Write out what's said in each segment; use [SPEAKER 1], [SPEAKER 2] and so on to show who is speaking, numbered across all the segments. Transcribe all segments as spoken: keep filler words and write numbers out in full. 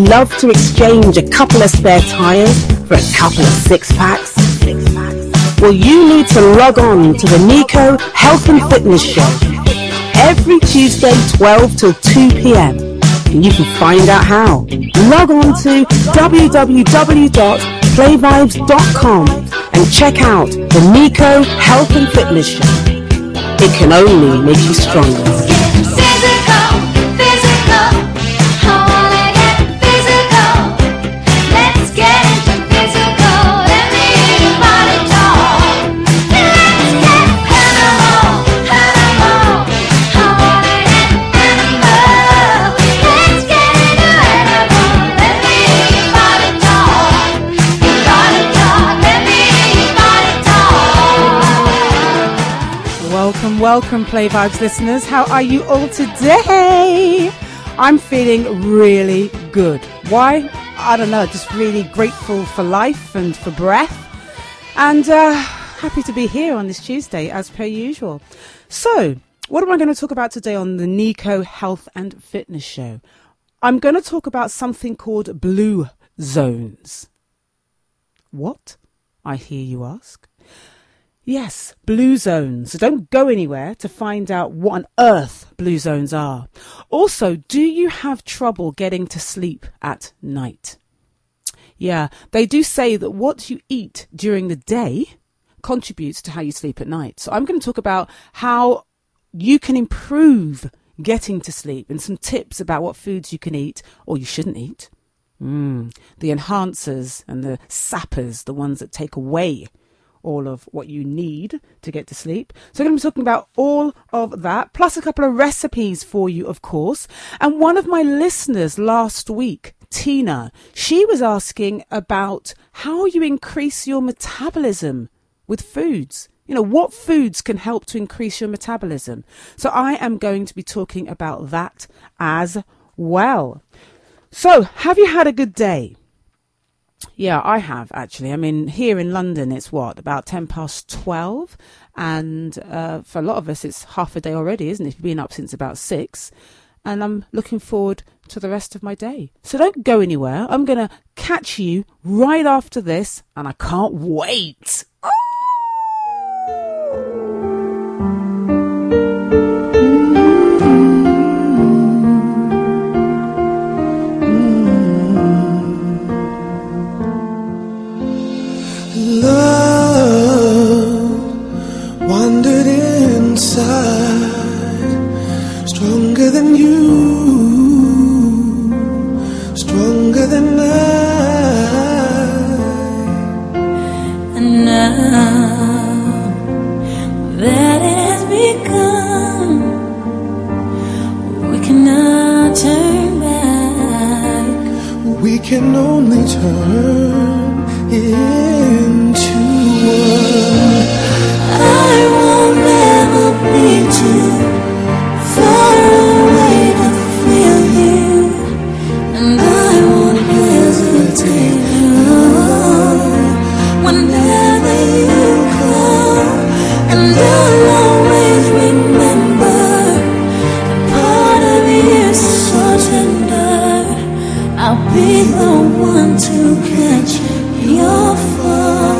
[SPEAKER 1] love to exchange a couple of spare tires for a couple of six-packs? Well, you need to log on to the Nico Health and Fitness Show every Tuesday, twelve till two p.m. And you can find out how. Log on to w w w dot play vibes dot com and check out the Nico Health and Fitness Show. It can only make you stronger.
[SPEAKER 2] Welcome, welcome, Play Vibes listeners. How are you all today? I'm feeling really good. Why? I don't know, just really grateful for life and for breath. And uh, happy to be here on this Tuesday, as per usual. So, what am I going to talk about today on the Nico Health and Fitness Show? I'm going to talk about something called blue zones. What? I hear you ask. Yes, blue zones. So don't go anywhere to find out what on earth blue zones are. Also, do you have trouble getting to sleep at night? Yeah, they do say that what you eat during the day contributes to how you sleep at night. So I'm going to talk about how you can improve getting to sleep and some tips about what foods you can eat or you shouldn't eat. Mm, the enhancers and the sappers, the ones that take away all of what you need to get to sleep. So I'm going to be talking about all of that, plus a couple of recipes for you, of course. And one of my listeners last week, Tina, she was asking about how you increase your metabolism with foods. You know, what foods can help to increase your metabolism? So I am going to be talking about that as well. So have you had a good day? Yeah, I have, actually. I mean, here in London, it's what, about ten past twelve? And uh, for a lot of us, it's half a day already, isn't it? You've been up since about six. And I'm looking forward to the rest of my day. So don't go anywhere. I'm going to catch you right after this. And I can't wait. Oh!
[SPEAKER 3] Wandered inside, stronger than you, stronger than I.
[SPEAKER 4] And now that it has begun, we cannot turn back.
[SPEAKER 3] We can only turn into one.
[SPEAKER 4] I will never be too far away to feel you, and I won't hesitate whenever you come, and I'll always remember that part of you is so tender. I'll be the one to catch your fall.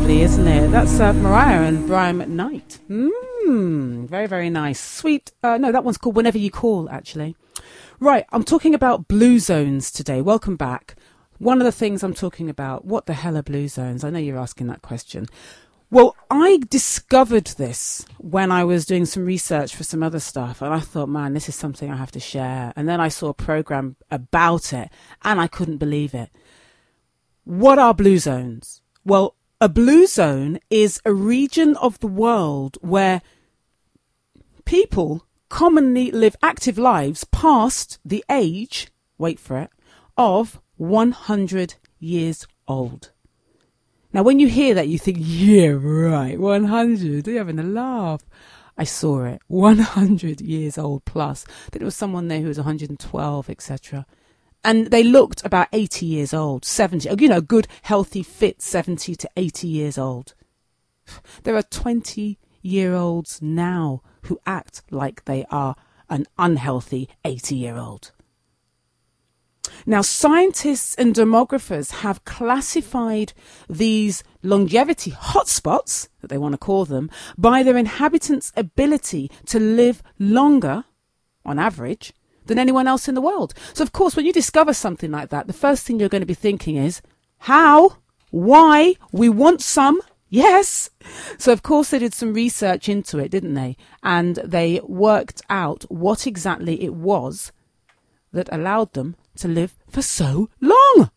[SPEAKER 2] lovely, isn't it? That's uh, Mariah and Brian McKnight. Mmm, very, very nice. Sweet. Uh, no, that one's called Whenever You Call, actually. Right, I'm talking about blue zones today. Welcome back. One of the things I'm talking about, what the hell are blue zones? I know you're asking that question. Well, I discovered this when I was doing some research for some other stuff, and I thought, man, this is something I have to share. And then I saw a program about it, and I couldn't believe it. What are blue zones? Well, a blue zone is a region of the world where people commonly live active lives past the age, wait for it, of one hundred years old. Now, when you hear that, you think, yeah, right, one hundred, you're having a laugh. I saw it, one hundred years old plus. Then there was someone there who was one hundred twelve, et cetera. And they looked about eighty years old, seventy, you know, good, healthy, fit seventy to eighty years old. There are twenty-year-olds now who act like they are an unhealthy eighty-year-old. Now, scientists and demographers have classified these longevity hotspots, that they want to call them, by their inhabitants' ability to live longer, on average, than anyone else in the world. So, of course, when you discover something like that, the first thing you're going to be thinking is, how? Why? We want some. Yes. So, of course, they did some research into it, didn't they? And they worked out what exactly it was that allowed them to live for so long.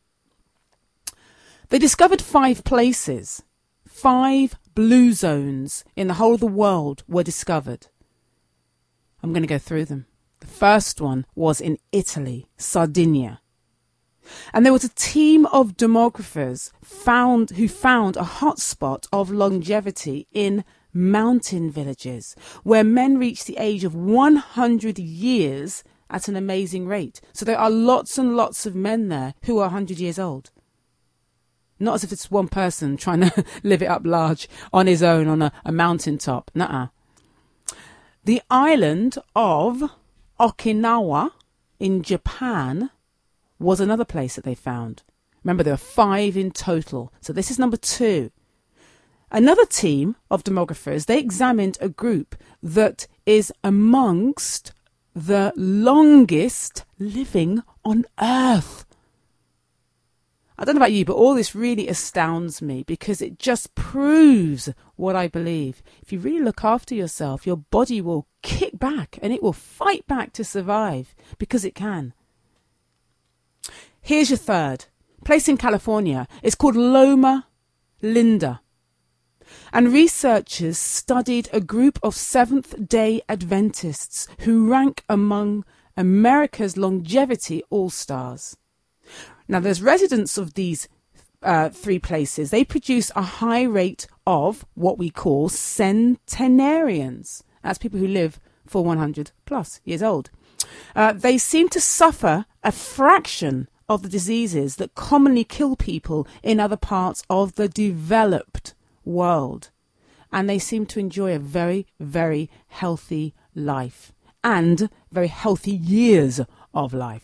[SPEAKER 2] They discovered five places. Five blue zones in the whole of the world were discovered. I'm going to go through them. The first one was in Italy, Sardinia. And there was a team of demographers found who found a hotspot of longevity in mountain villages where men reach the age of one hundred years at an amazing rate. So there are lots and lots of men there who are one hundred years old. Not as if it's one person trying to live it up large on his own on a, a mountaintop. Nuh-uh. The island of Okinawa in Japan was another place that they found. Remember, there are five in total. So this is number two. Another team of demographers, they examined a group that is amongst the longest living on Earth. I don't know about you, but all this really astounds me because it just proves what I believe. If you really look after yourself, your body will kick back and it will fight back to survive because it can. Here's your third place in California. It's called Loma Linda. And researchers studied a group of Seventh-day Adventists who rank among America's longevity all-stars. Now, there's residents of these uh, three places. They produce a high rate of what we call centenarians. That's people who live for one hundred plus years old. Uh, they seem to suffer a fraction of the diseases that commonly kill people in other parts of the developed world. And they seem to enjoy a very, very healthy life and very healthy years of life.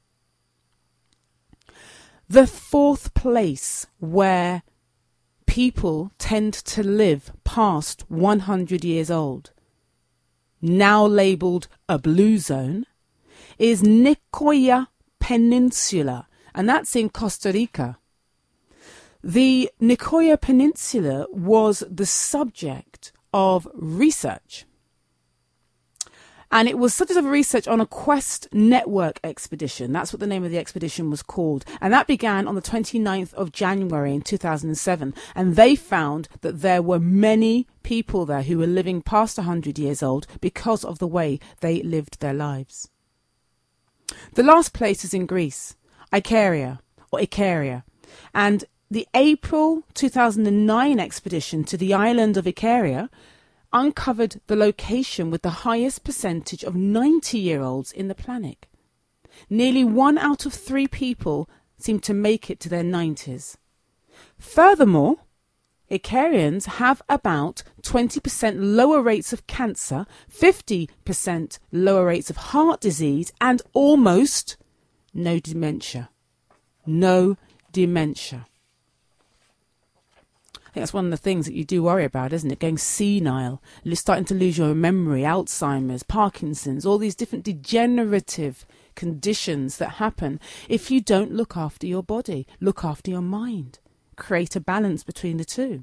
[SPEAKER 2] The fourth place where people tend to live past one hundred years old, now labelled a blue zone, is Nicoya Peninsula, and that's in Costa Rica. The Nicoya Peninsula was the subject of research. And it was subject of research on a Quest Network expedition. That's what the name of the expedition was called. And that began on the twenty-ninth of January in two thousand seven. And they found that there were many people there who were living past one hundred years old because of the way they lived their lives. The last place is in Greece, Icaria, or Icaria. And the April two thousand nine expedition to the island of Icaria uncovered the location with the highest percentage of ninety-year-olds in the planet. Nearly one out of three people seem to make it to their nineties. Furthermore, Icarians have about twenty percent lower rates of cancer, fifty percent lower rates of heart disease, and almost no dementia. No dementia. I think that's one of the things that you do worry about, isn't it? Going senile, you're starting to lose your memory, Alzheimer's, Parkinson's, all these different degenerative conditions that happen if you don't look after your body, look after your mind, create a balance between the two.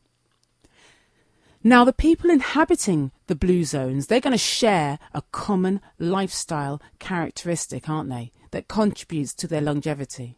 [SPEAKER 2] Now, the people inhabiting the blue zones, they're going to share a common lifestyle characteristic, aren't they, that contributes to their longevity.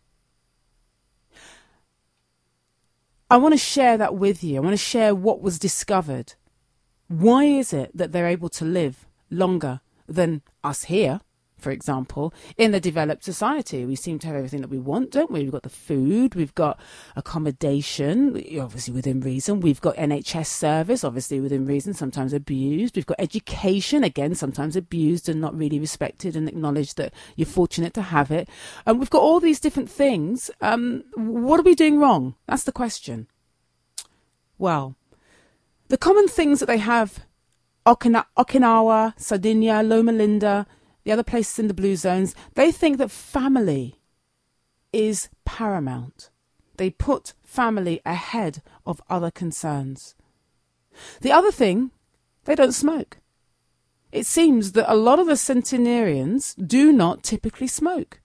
[SPEAKER 2] I want to share that with you. I want to share what was discovered. Why is it that they're able to live longer than us here, for example, in the developed society? We seem to have everything that we want, don't we? We've got the food, we've got accommodation, obviously within reason. We've got N H S service, obviously within reason, sometimes abused. We've got education, again, sometimes abused and not really respected and acknowledged that you're fortunate to have it. And we've got all these different things. Um, what are we doing wrong? That's the question. Well, the common things that they have, Okina- Okinawa, Sardinia, Loma Linda, the other places in the blue zones, they think that family is paramount. They put family ahead of other concerns. The other thing, they don't smoke. It seems that a lot of the centenarians do not typically smoke.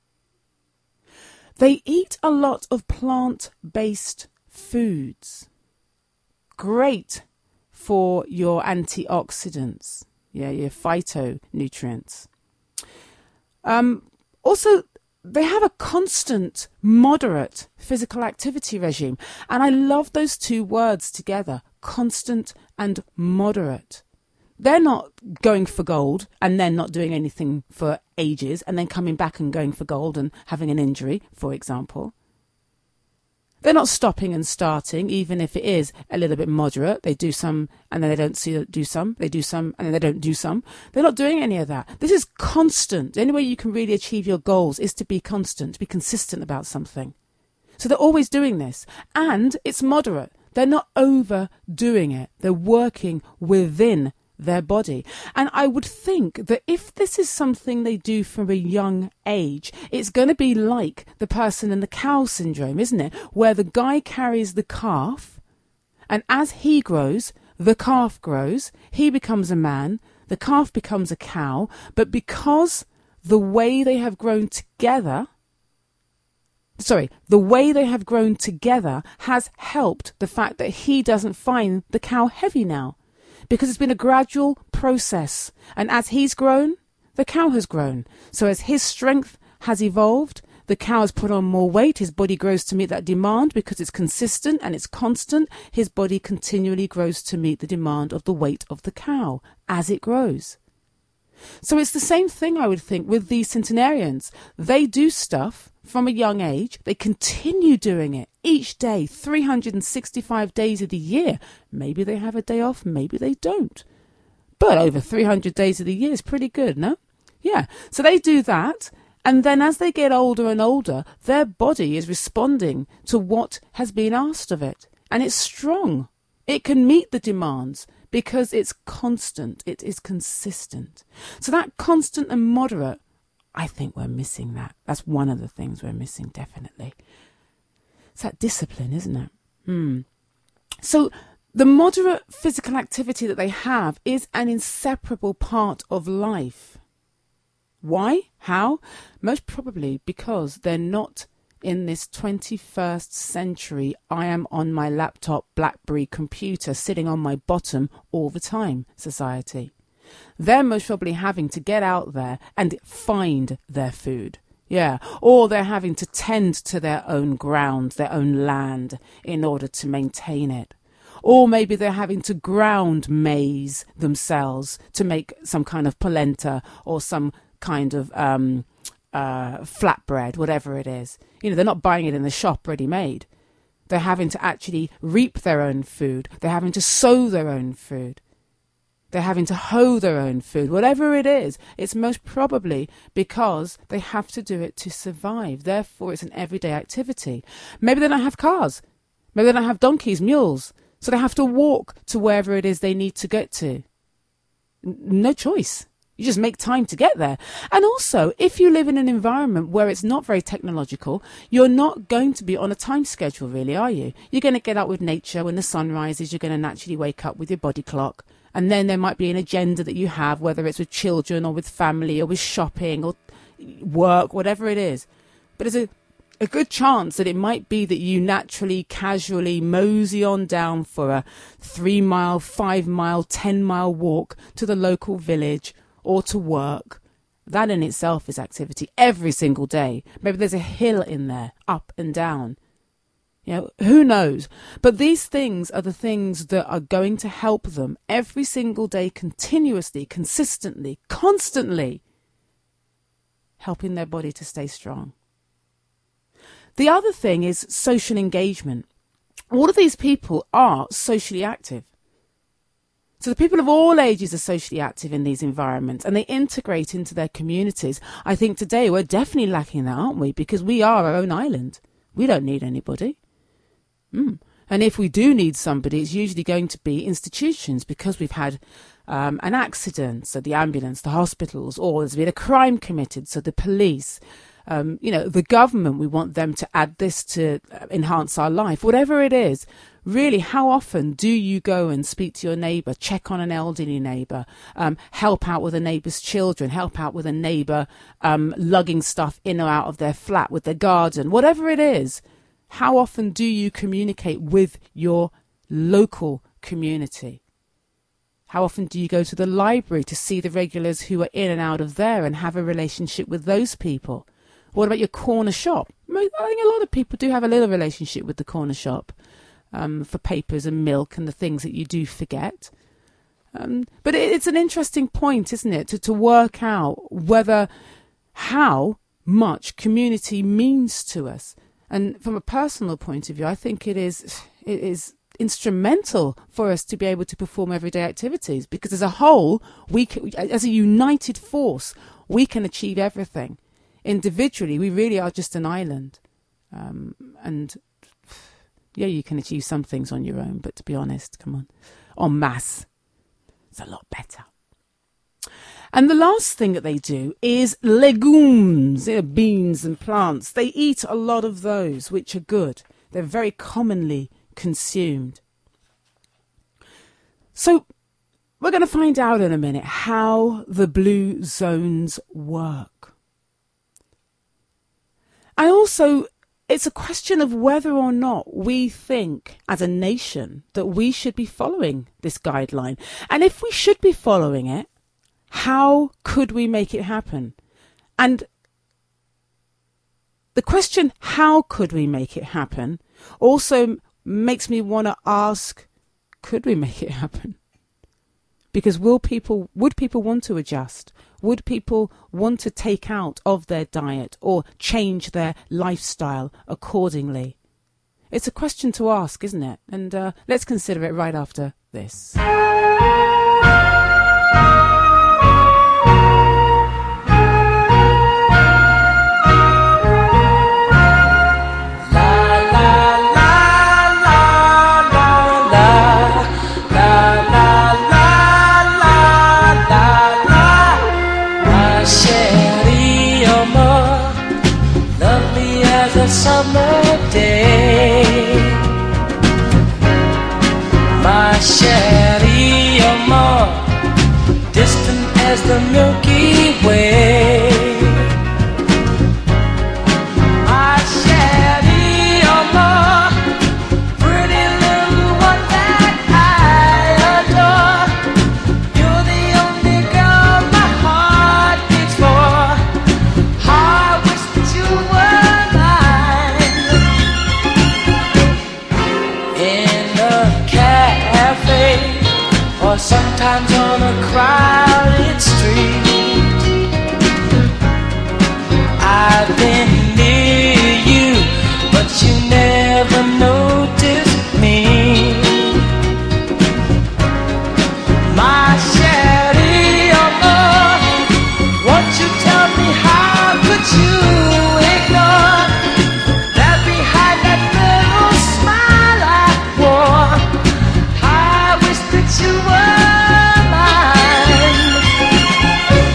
[SPEAKER 2] They eat a lot of plant-based foods. Great for your antioxidants, yeah, your phytonutrients. Um, also, they have a constant, moderate physical activity regime. And I love those two words together, constant and moderate. They're not going for gold and then not doing anything for ages and then coming back and going for gold and having an injury, for example. They're not stopping and starting, even if it is a little bit moderate. They do some and then they don't see, do some. They do some and then they don't do some. They're not doing any of that. This is constant. The only way you can really achieve your goals is to be constant, to be consistent about something. So they're always doing this. And it's moderate. They're not overdoing it. They're working within their body. And I would think that if this is something they do from a young age, it's going to be like the person in the cow syndrome, isn't it? Where the guy carries the calf, and as he grows, the calf grows, he becomes a man, the calf becomes a cow, but because the way they have grown together, sorry, the way they have grown together has helped the fact that he doesn't find the cow heavy now. Because it's been a gradual process. And as he's grown, the cow has grown. So as his strength has evolved, the cow has put on more weight. His body grows to meet that demand because it's consistent and it's constant. His body continually grows to meet the demand of the weight of the cow as it grows. So it's the same thing, I would think, with these centenarians. They do stuff from a young age. They continue doing it each day, three hundred sixty-five days of the year. Maybe they have a day off, maybe they don't. But over three hundred days of the year is pretty good, no? Yeah, so they do that. And then as they get older and older, their body is responding to what has been asked of it. And it's strong. It can meet the demands because it's constant. It is consistent. So that constant and moderate, I think we're missing that. That's one of the things we're missing, definitely. It's that discipline, isn't it? Hmm. So the moderate physical activity that they have is an inseparable part of life. Why? How? Most probably because they're not in this twenty-first century, I am on my laptop BlackBerry computer sitting on my bottom all the time society. They're most probably having to get out there and find their food. Yeah, or they're having to tend to their own ground, their own land, in order to maintain it. Or maybe they're having to ground maize themselves to make some kind of polenta or some kind of um, uh, flatbread, whatever it is. You know, they're not buying it in the shop ready-made. They're having to actually reap their own food. They're having to sow their own food. They're having to hoe their own food. Whatever it is, it's most probably because they have to do it to survive. Therefore, it's an everyday activity. Maybe they don't have cars. Maybe they don't have donkeys, mules. So they have to walk to wherever it is they need to get to. No choice. You just make time to get there. And also, if you live in an environment where it's not very technological, you're not going to be on a time schedule, really, are you? You're going to get up with nature when the sun rises. You're going to naturally wake up with your body clock. And then there might be an agenda that you have, whether it's with children or with family or with shopping or work, whatever it is. But there's a, a good chance that it might be that you naturally, casually mosey on down for a three mile, five mile, ten mile walk to the local village or to work. That in itself is activity every single day. Maybe there's a hill in there, up and down. You know, who knows? But these things are the things that are going to help them every single day, continuously, consistently, constantly, helping their body to stay strong. The other thing is social engagement. All of these people are socially active. So the people of all ages are socially active in these environments and they integrate into their communities. I think today we're definitely lacking that, aren't we? Because we are our own island. We don't need anybody. Mm. And if we do need somebody, it's usually going to be institutions because we've had um, an accident, so the ambulance, the hospitals, or there's been a crime committed, so the police, um, you know, the government, we want them to add this to enhance our life, whatever it is. Really, how often do you go and speak to your neighbour, check on an elderly neighbour, um, help out with a neighbour's children, help out with a neighbour um, lugging stuff in or out of their flat, with their garden, whatever it is? How often do you communicate with your local community? How often do you go to the library to see the regulars who are in and out of there and have a relationship with those people? What about your corner shop? I think a lot of people do have a little relationship with the corner shop um, for papers and milk and the things that you do forget. Um, but it, it's an interesting point, isn't it, to, to work out whether how much community means to us. And from a personal point of view, I think it is it is instrumental for us to be able to perform everyday activities because as a whole, we can, as a united force, we can achieve everything. Individually, we really are just an island. Um, and yeah, you can achieve some things on your own, but to be honest, come on, en masse, it's a lot better. And the last thing that they do is legumes, you know, beans and plants. They eat a lot of those, which are good. They're very commonly consumed. So we're going to find out in a minute how the blue zones work. I also, it's a question of whether or not we think as a nation that we should be following this guideline. And if we should be following it, how could we make it happen? And the question, how could we make it happen, also makes me want to ask, could we make it happen? Because will people, would people want to adjust? Would people want to take out of their diet or change their lifestyle accordingly? It's a question to ask, isn't it? And uh, let's consider it right after this.
[SPEAKER 5] Summer day, my Sherry, you're more distant as the Milky Way. My Sherry, you're more pretty little one that I adore. You're the only girl my heart beats for. I wish that you were or sometimes on a crowded street. I've been near you, but you never noticed me. My Sherry, oh, won't you tell me how could you ignore that behind that little smile I wore? You were mine.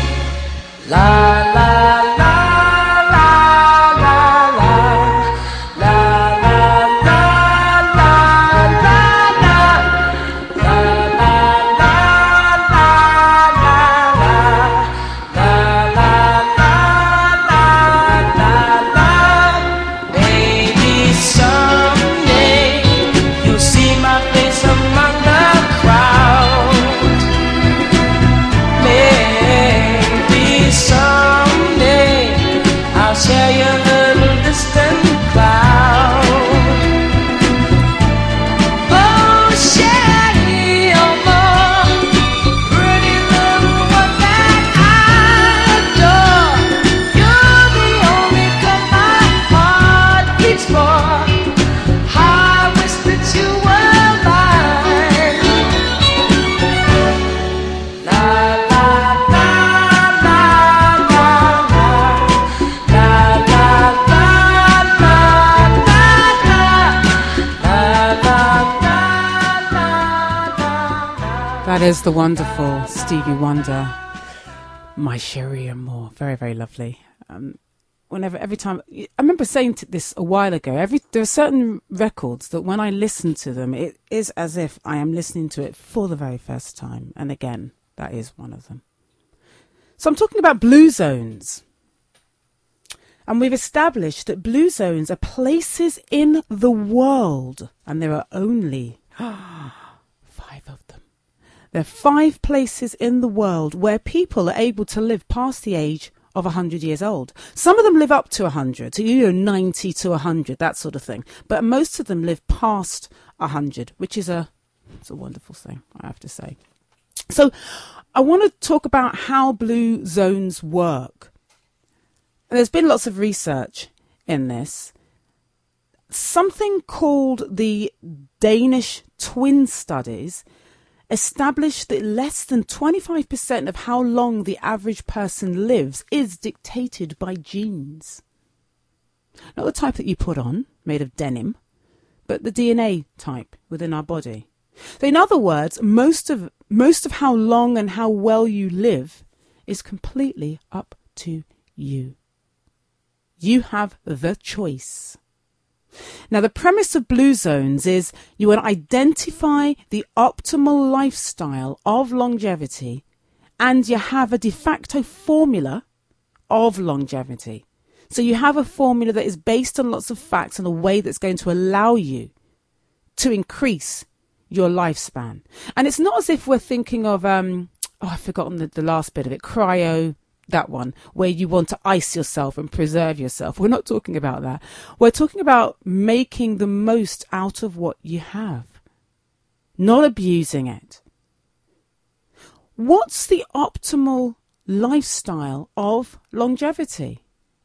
[SPEAKER 2] That is the wonderful Stevie Wonder, My Cherie Amour. Very, very lovely. Um, whenever, every time, I remember saying to this a while ago, every, there are certain records that when I listen to them, it is as if I am listening to it for the very first time. And again, that is one of them. So I'm talking about blue zones. And we've established that blue zones are places in the world, and there are only five of them. There are five places in the world where people are able to live past the age of one hundred years old. Some of them live up to one hundred, so you know, ninety to one hundred, that sort of thing. But most of them live past one hundred, which is a, it's a wonderful thing, I have to say. So I want to talk about how blue zones work. There's been lots of research in this. Something called the Danish Twin Studies established that less than twenty-five percent of how long the average person lives is dictated by genes. Not the type that you put on, made of denim, but the D N A type within our body. So in other words, most of most of how long and how well you live is completely up to you. You have the choice. Now, the premise of blue zones is you want to identify the optimal lifestyle of longevity, and you have a de facto formula of longevity. So you have a formula that is based on lots of facts and a way that's going to allow you to increase your lifespan. And it's not as if we're thinking of, um, oh, I've forgotten the, the last bit of it, cryo, that one, where you want to ice yourself and preserve yourself. We're not talking about that. We're talking about making the most out of what you have, not abusing it. What's the optimal lifestyle of longevity?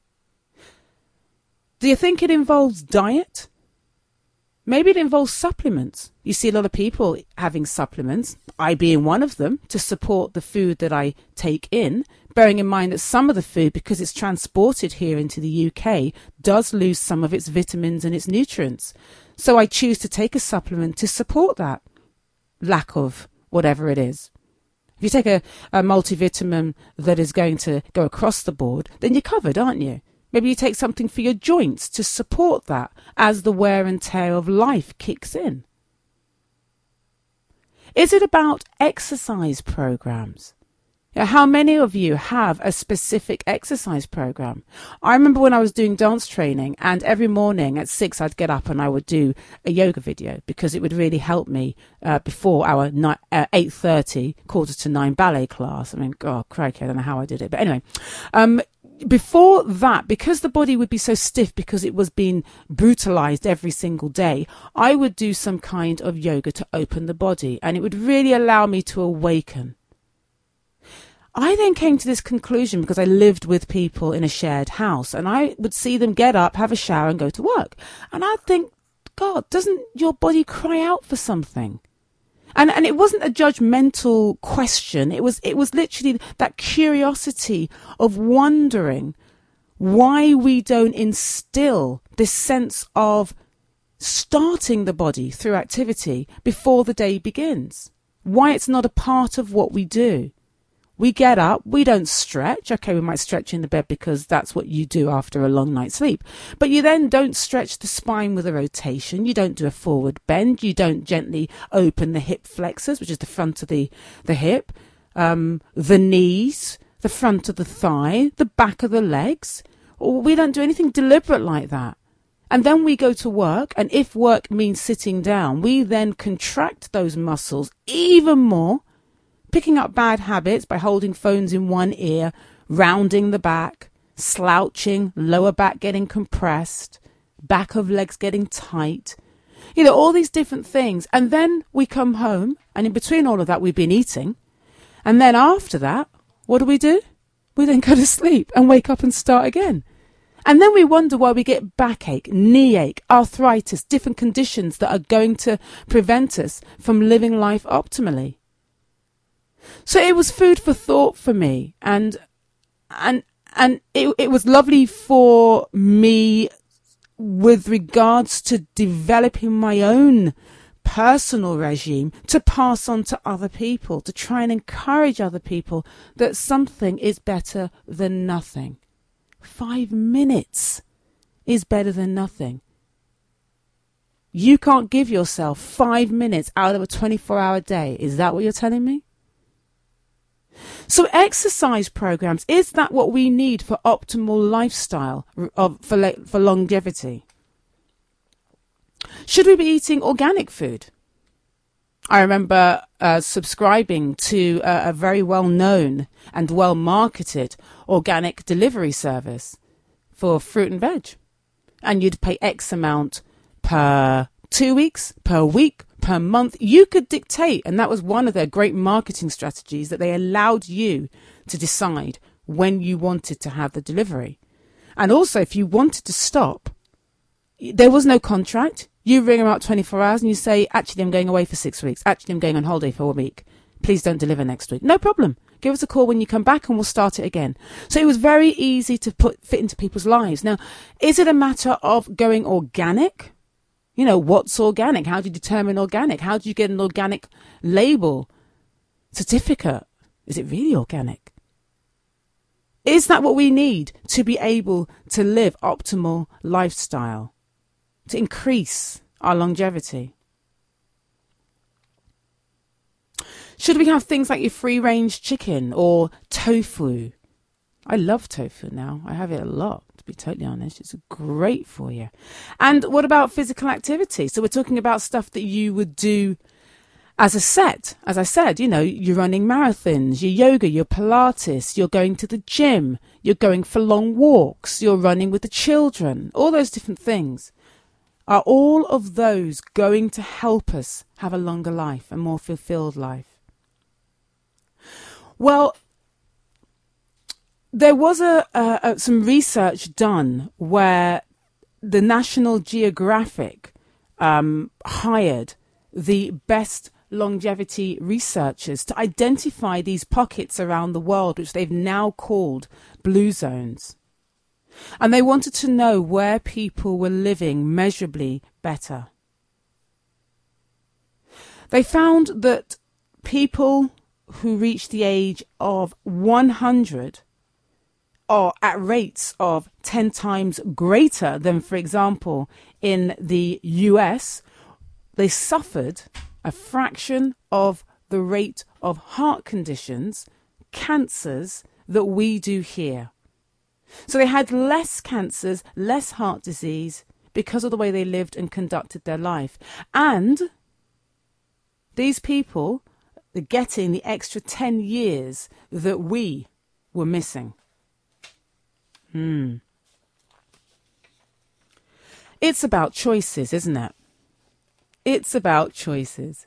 [SPEAKER 2] Do you think it involves diet? Maybe it involves supplements. You see a lot of people having supplements, I being one of them, to support the food that I take in, bearing in mind that some of the food, because it's transported here into the U K, does lose some of its vitamins and its nutrients. So I choose to take a supplement to support that lack of whatever it is. If you take a, a multivitamin that is going to go across the board, then you're covered, aren't you? Maybe you take something for your joints to support that as the wear and tear of life kicks in. Is it about exercise programs? How many of you have a specific exercise program? I remember when I was doing dance training, and every morning at six I'd get up and I would do a yoga video because it would really help me uh, before our ni- uh, eight thirty, quarter to nine ballet class. I mean, oh, crikey, I don't know how I did it. But anyway, um, before that, because the body would be so stiff because it was being brutalized every single day, I would do some kind of yoga to open the body, and it would really allow me to awaken. I then came to this conclusion because I lived with people in a shared house, and I would see them get up, have a shower and go to work. And I'd think, God, doesn't your body cry out for something? And and it wasn't a judgmental question. It was it was literally that curiosity of wondering why we don't instill this sense of starting the body through activity before the day begins. Why it's not a part of what we do. We get up, we don't stretch. Okay, we might stretch in the bed because that's what you do after a long night's sleep. But you then don't stretch the spine with a rotation. You don't do a forward bend. You don't gently open the hip flexors, which is the front of the, the hip, um, the knees, the front of the thigh, the back of the legs. We don't do anything deliberate like that. And then we go to work, and if work means sitting down, we then contract those muscles even more, picking up bad habits by holding phones in one ear, rounding the back, slouching, lower back getting compressed, back of legs getting tight, you know, all these different things. And then we come home, and in between all of that, we've been eating. And then after that, what do we do? We then go to sleep and wake up and start again. And then we wonder why we get backache, knee ache, arthritis, different conditions that are going to prevent us from living life optimally. So it was food for thought for me, and and and it it was lovely for me with regards to developing my own personal regime to pass on to other people, to try and encourage other people that something is better than nothing. Five minutes is better than nothing. You can't give yourself five minutes out of a twenty-four hour day. Is that what you're telling me? So exercise programs, is that what we need for optimal lifestyle, of, for, for longevity? Should we be eating organic food? I remember uh, subscribing to a, a very well-known and well-marketed organic delivery service for fruit and veg. And you'd pay X amount per two weeks, per week, per month. You could dictate, and that was one of their great marketing strategies, that they allowed you to decide when you wanted to have the delivery. And also, if you wanted to stop, there was no contract. You ring them up twenty-four hours and you say, actually, I'm going away for six weeks. Actually, I'm going on holiday for a week. Please don't deliver next week. No problem. Give us a call when you come back and we'll start it again. So it was very easy to put fit into people's lives. Now, is it a matter of going organic? You know, what's organic? How do you determine organic? How do you get an organic label, certificate? Is it really organic? Is that what we need to be able to live optimal lifestyle, to increase our longevity? Should we have things like your free-range chicken or tofu? I love tofu now. I have it a lot, to be totally honest. It's great for you. And what about physical activity? So we're talking about stuff that you would do as a set. As I said, you know, you're running marathons, your yoga, your Pilates, you're going to the gym, you're going for long walks, you're running with the children, all those different things. Are all of those going to help us have a longer life, a more fulfilled life? Well, there was a, a, a some research done where the National Geographic um, hired the best longevity researchers to identify these pockets around the world, which they've now called blue zones. And they wanted to know where people were living measurably better. They found that people who reached the age of one hundred are at rates of ten times greater than, for example, in the U S, they suffered a fraction of the rate of heart conditions, cancers, that we do here. So they had less cancers, less heart disease because of the way they lived and conducted their life. And these people are getting the extra ten years that we were missing. Hmm. It's about choices, isn't it? It's about choices.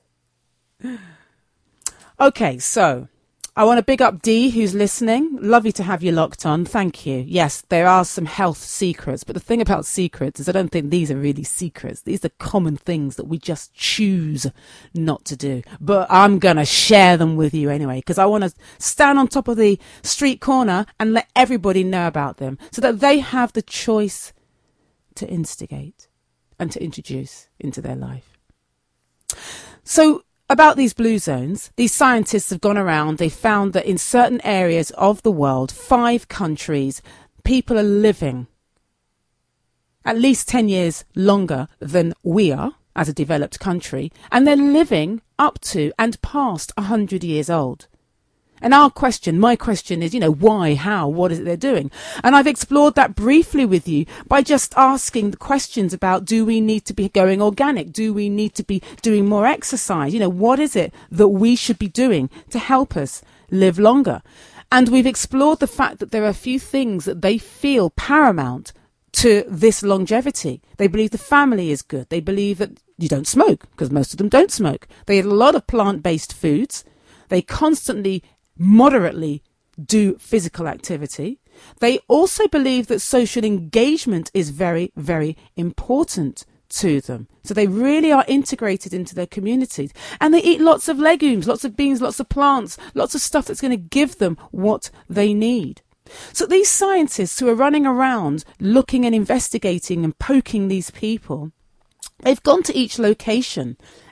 [SPEAKER 2] Okay, so I want to big up Dee, who's listening. Lovely to have you locked on. Thank you. Yes, there are some health secrets, but the thing about secrets is I don't think these are really secrets. These are common things that we just choose not to do. But I'm going to share them with you anyway, because I want to stand on top of the street corner and let everybody know about them so that they have the choice to instigate and to introduce into their life. So, about these blue zones, these scientists have gone around, they found that in certain areas of the world, five countries, people are living at least ten years longer than we are as a developed country, and they're living up to and past one hundred years old. And our question, my question is, you know, why, how, what is it they're doing? And I've explored that briefly with you by just asking the questions about, do we need to be going organic? Do we need to be doing more exercise? You know, what is it that we should be doing to help us live longer? And we've explored the fact that there are a few things that they feel paramount to this longevity. They believe the family is good. They believe that you don't smoke, because most of them don't smoke. They eat a lot of plant-based foods. They constantly moderately do physical activity. They also believe that social engagement is very, very important to them. So they really are integrated into their communities. And they eat lots of legumes, lots of beans, lots of plants, lots of stuff that's going to give them what they need. So these scientists who are running around looking and investigating and poking these people, they've gone to each location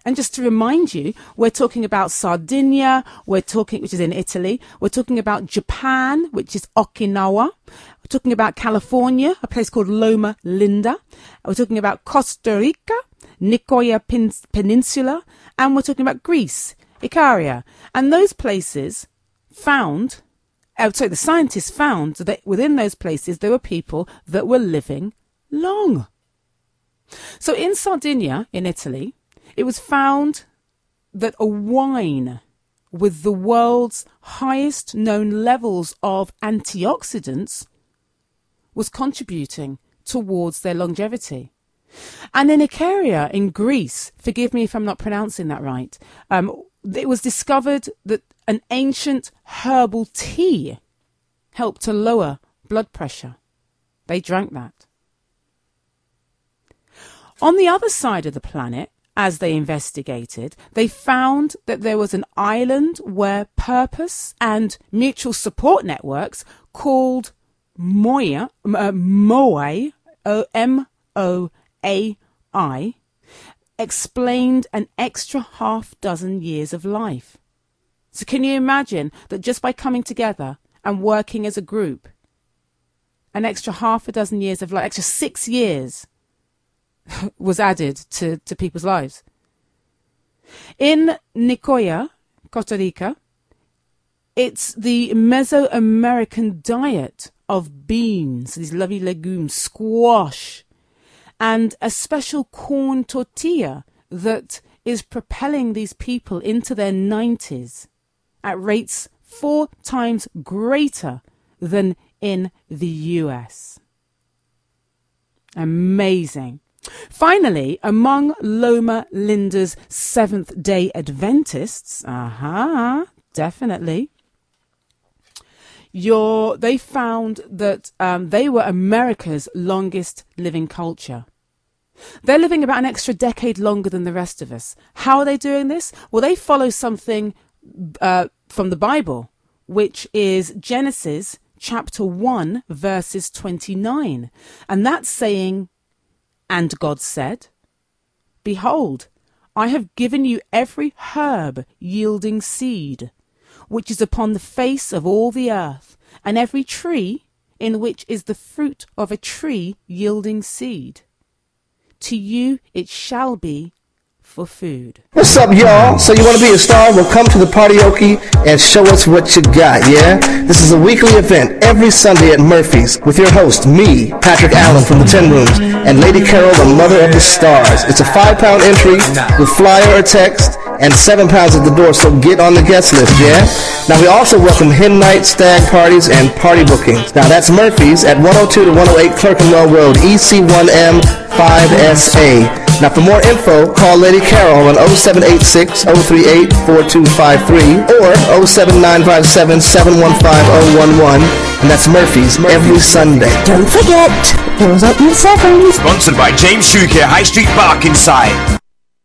[SPEAKER 2] And just to remind you, we're talking about Sardinia, we're talking, which is in Italy. We're talking about Japan, which is Okinawa. We're talking about California, a place called Loma Linda. We're talking about Costa Rica, Nicoya Pen- Peninsula. And we're talking about Greece, Ikaria. And those places found, oh, sorry, the scientists found that within those places there were people that were living long. So in Sardinia, in Italy, it was found that a wine with the world's highest known levels of antioxidants was contributing towards their longevity. And in Ikaria, in Greece, forgive me if I'm not pronouncing that right, um, it was discovered that an ancient herbal tea helped to lower blood pressure. They drank that. On the other side of the planet, as they investigated, they found that there was an island where purpose and mutual support networks called Moya, uh, Moai, M O A I, explained an extra half dozen years of life. So can you imagine that just by coming together and working as a group, an extra half a dozen years of life, extra six years was added to, to people's lives. In Nicoya, Costa Rica, it's the Mesoamerican diet of beans, these lovely legumes, squash, and a special corn tortilla that is propelling these people into their nineties at rates four times greater than in the U S. Amazing. Finally, among Loma Linda's Seventh-day Adventists, aha, definitely, your, they found that um, they were America's longest living culture. They're living about an extra decade longer than the rest of us. How are they doing this? Well, they follow something uh, from the Bible, which is Genesis chapter one, verses twenty-nine. And that's saying, "And God said, Behold, I have given you every herb yielding seed, which is upon the face of all the earth, and every tree in which is the fruit of a tree yielding seed. To you it shall be for food."
[SPEAKER 6] What's up, y'all? So you want to be a star? Well, come to the Partyoke and show us what you got, yeah? This is a weekly event every Sunday at Murphy's with your host, me, Patrick Allen from the Ten Rooms, and Lady Carol, the Mother of the Stars. It's a five-pound entry with flyer or text, and seven pounds at the door, so get on the guest list, yeah? Now, we also welcome hen night, stag parties, and party bookings. Now, that's Murphy's at one oh two to one oh eight Clerkenwell Road, E C one M five S A. Now, for more info, call Lady Carol on oh seven eight six, oh three eight, four two five three or oh seven nine five seven, seven one five oh one one, and that's Murphy's every Sunday.
[SPEAKER 1] Don't forget, doors open at seven.
[SPEAKER 7] Sponsored by James Shuker, High Street Park inside.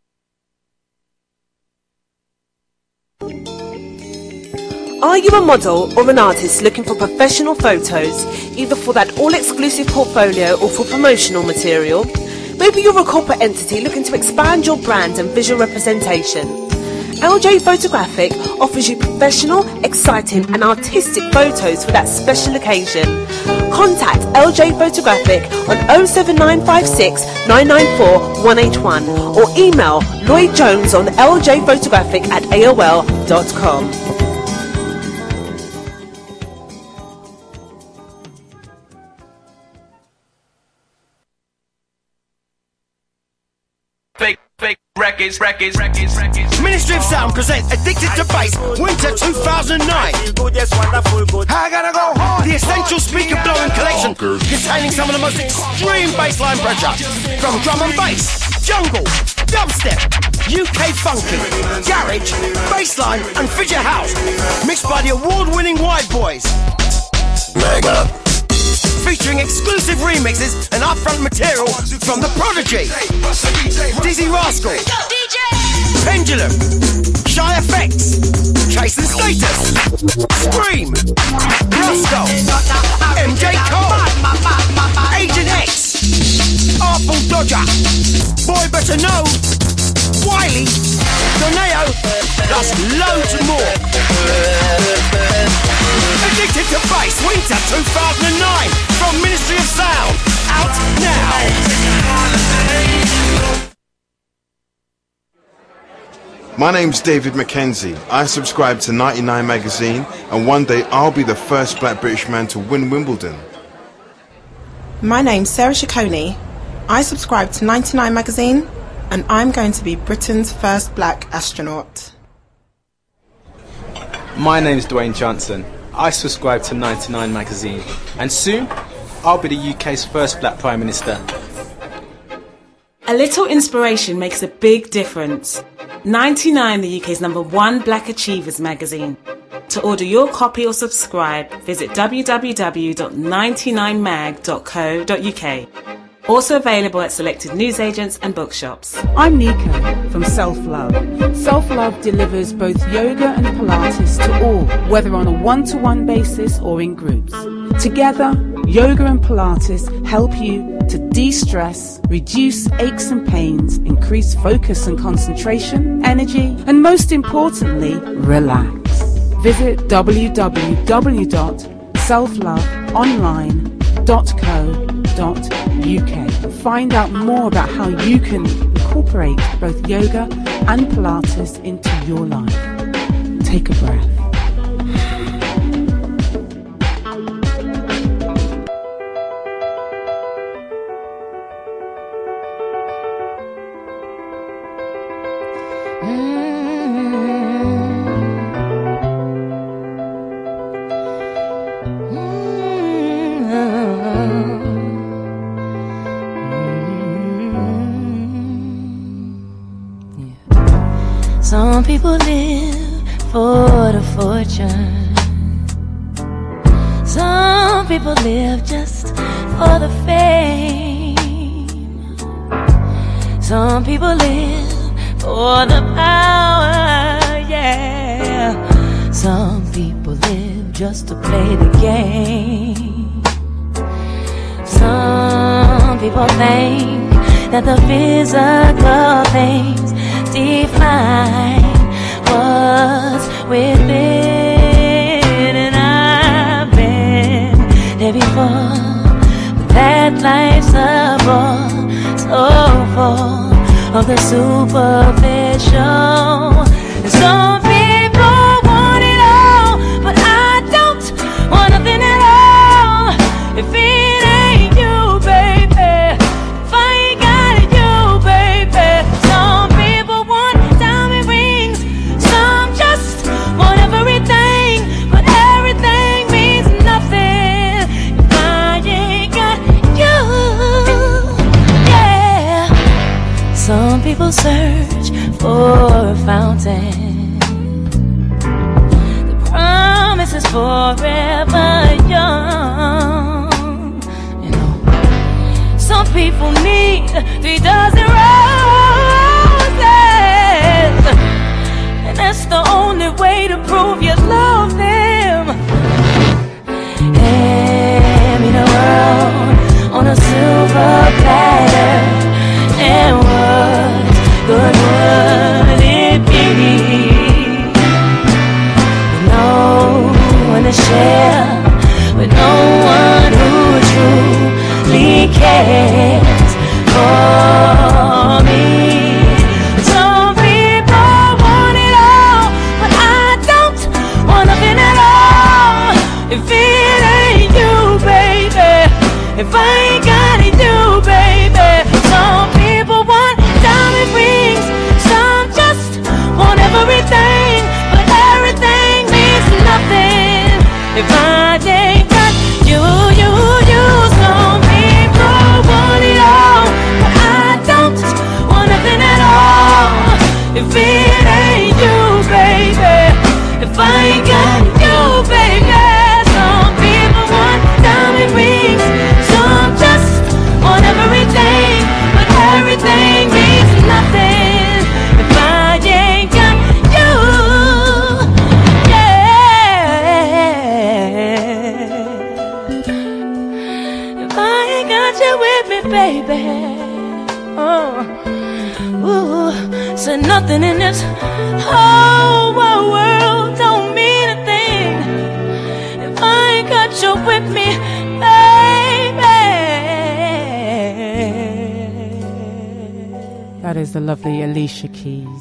[SPEAKER 1] Are you a model or an artist looking for professional photos, either for that all-exclusive portfolio or for promotional material? Maybe you're a corporate entity looking to expand your brand and visual representation. L J Photographic offers you professional, exciting and artistic photos for that special occasion. Contact L J Photographic on oh seven nine five six, nine nine four, one eight one or email Lloyd Jones on L J Photographic at A O L dot com.
[SPEAKER 7] Fake, fake records, records, records, records.
[SPEAKER 8] Ministry of Sound presents Addicted to Bass Winter two thousand nine. I gotta go hard. The Essential Speaker Blowing Collection, containing some of the most extreme bassline pressure from drum and bass, jungle, dubstep, U K funky, garage, bassline and fidget house, mixed by the award-winning White Boys. Mega. Featuring exclusive remixes and upfront material from The Prodigy, Dizzy Rascal, Pendulum, Shy Effects, Chase and Status, Scream, Roscoe, M J Cole, Agent X, Artful Dodger, Boy Better Know, Y Kylie, Doneo, plus loads more. Addicted to Bass, Winter two thousand nine, from Ministry of Sound, out now.
[SPEAKER 9] My name's David Mackenzie. I subscribe to ninety-nine magazine, and one day I'll be the first black British man to win Wimbledon.
[SPEAKER 10] My name's Sarah Ciccone. I subscribe to ninety-nine magazine, and I'm going to be Britain's first black astronaut.
[SPEAKER 11] My name's Dwayne Johnson. I subscribe to ninety-nine magazine, and soon I'll be the U K's first black Prime Minister.
[SPEAKER 12] A little inspiration makes a big difference. ninety-nine, the U K's number one Black Achievers magazine. To order your copy or subscribe, visit w w w dot ninety-nine mag dot co dot u k. Also available at selected newsagents and bookshops.
[SPEAKER 2] I'm Nico from Self Love. Self Love delivers both yoga and Pilates to all, whether on a one-to-one basis or in groups. Together, yoga and Pilates help you to de-stress, reduce aches and pains, increase focus and concentration, energy, and most importantly, relax. Visit w w w dot self love online dot co dot u k and find out more about how you can incorporate both yoga and Pilates into your life. Take a breath.
[SPEAKER 4] Some people live for the fortune. Some people live just for the fame. Some people live for the power, yeah. Some people live just to play the game. Some people think that the physical things define what's within, and I've been there before, but that life's a bore, so full of the superficial. And some people want it all, but I don't want nothing at all. If it ain't you, baby, if I ain't got you, baby. Some people want diamond rings, some just want everything, but everything means nothing if I ain't got you. Yeah. Some people search for a fountain. The promise is forever young. You know, some people need three dozen roses, and that's the only way to prove you love them. Hand me the world on a silver platter, and what good would it be? With no one to share, with no one who truly cares for me. Said nothing in this whole wide world don't mean a thing if I ain't got you with me, baby.
[SPEAKER 2] That is the lovely Alicia Keys.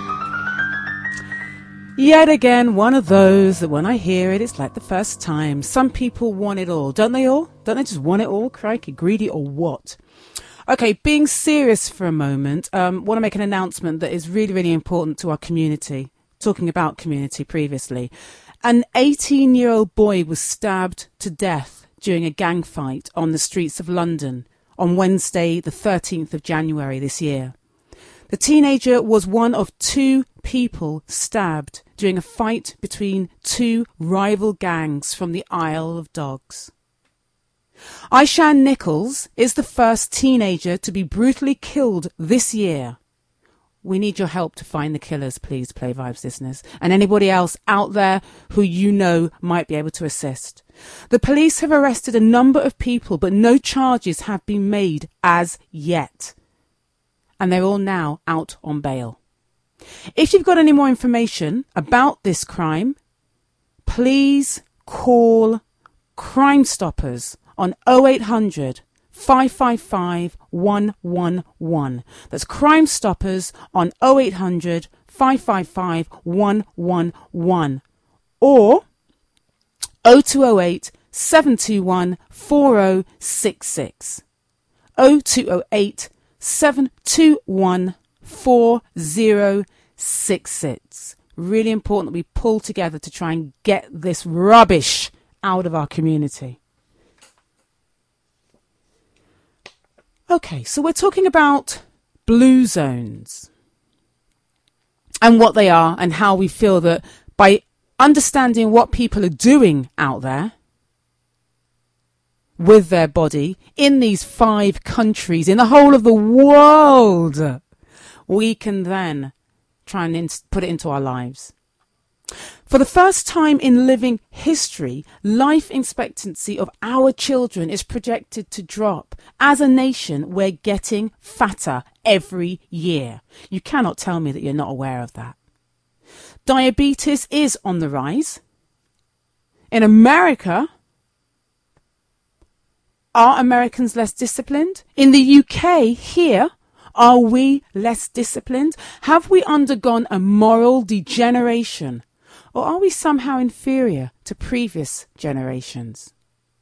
[SPEAKER 2] Yet again, one of those that when I hear it, it's like the first time. Some people want it all, don't they all? Don't they just want it all? Crikey, greedy or what? Okay, being serious for a moment, um, want to make an announcement that is really, really important to our community. Talking about community previously. An eighteen-year-old boy was stabbed to death during a gang fight on the streets of London on Wednesday, the thirteenth of January this year. The teenager was one of two people stabbed during a fight between two rival gangs from the Isle of Dogs. Aishan Nichols is the first teenager to be brutally killed this year. We need your help to find the killers, please, Play Vibes listeners, and anybody else out there who you know might be able to assist. The police have arrested a number of people, but no charges have been made as yet. And they're all now out on bail. If you've got any more information about this crime, please call Crime Stoppers on oh eight hundred, five five five, one one one. That's Crime Stoppers on oh eight hundred, five five five, one one one. Or oh two oh eight, seven two one, four oh six six. oh two oh eight, seven two one, four oh six six. Really important that we pull together to try and get this rubbish out of our community. Okay, so we're talking about blue zones and what they are and how we feel that by understanding what people are doing out there with their body in these five countries, in the whole of the world, we can then try and in- put it into our lives. For the first time in living history, life expectancy of our children is projected to drop. As a nation, we're getting fatter every year. You cannot tell me that you're not aware of that. Diabetes is on the rise. In America, are Americans less disciplined? In the U K, here, are we less disciplined? Have we undergone a moral degeneration? Or are we somehow inferior to previous generations?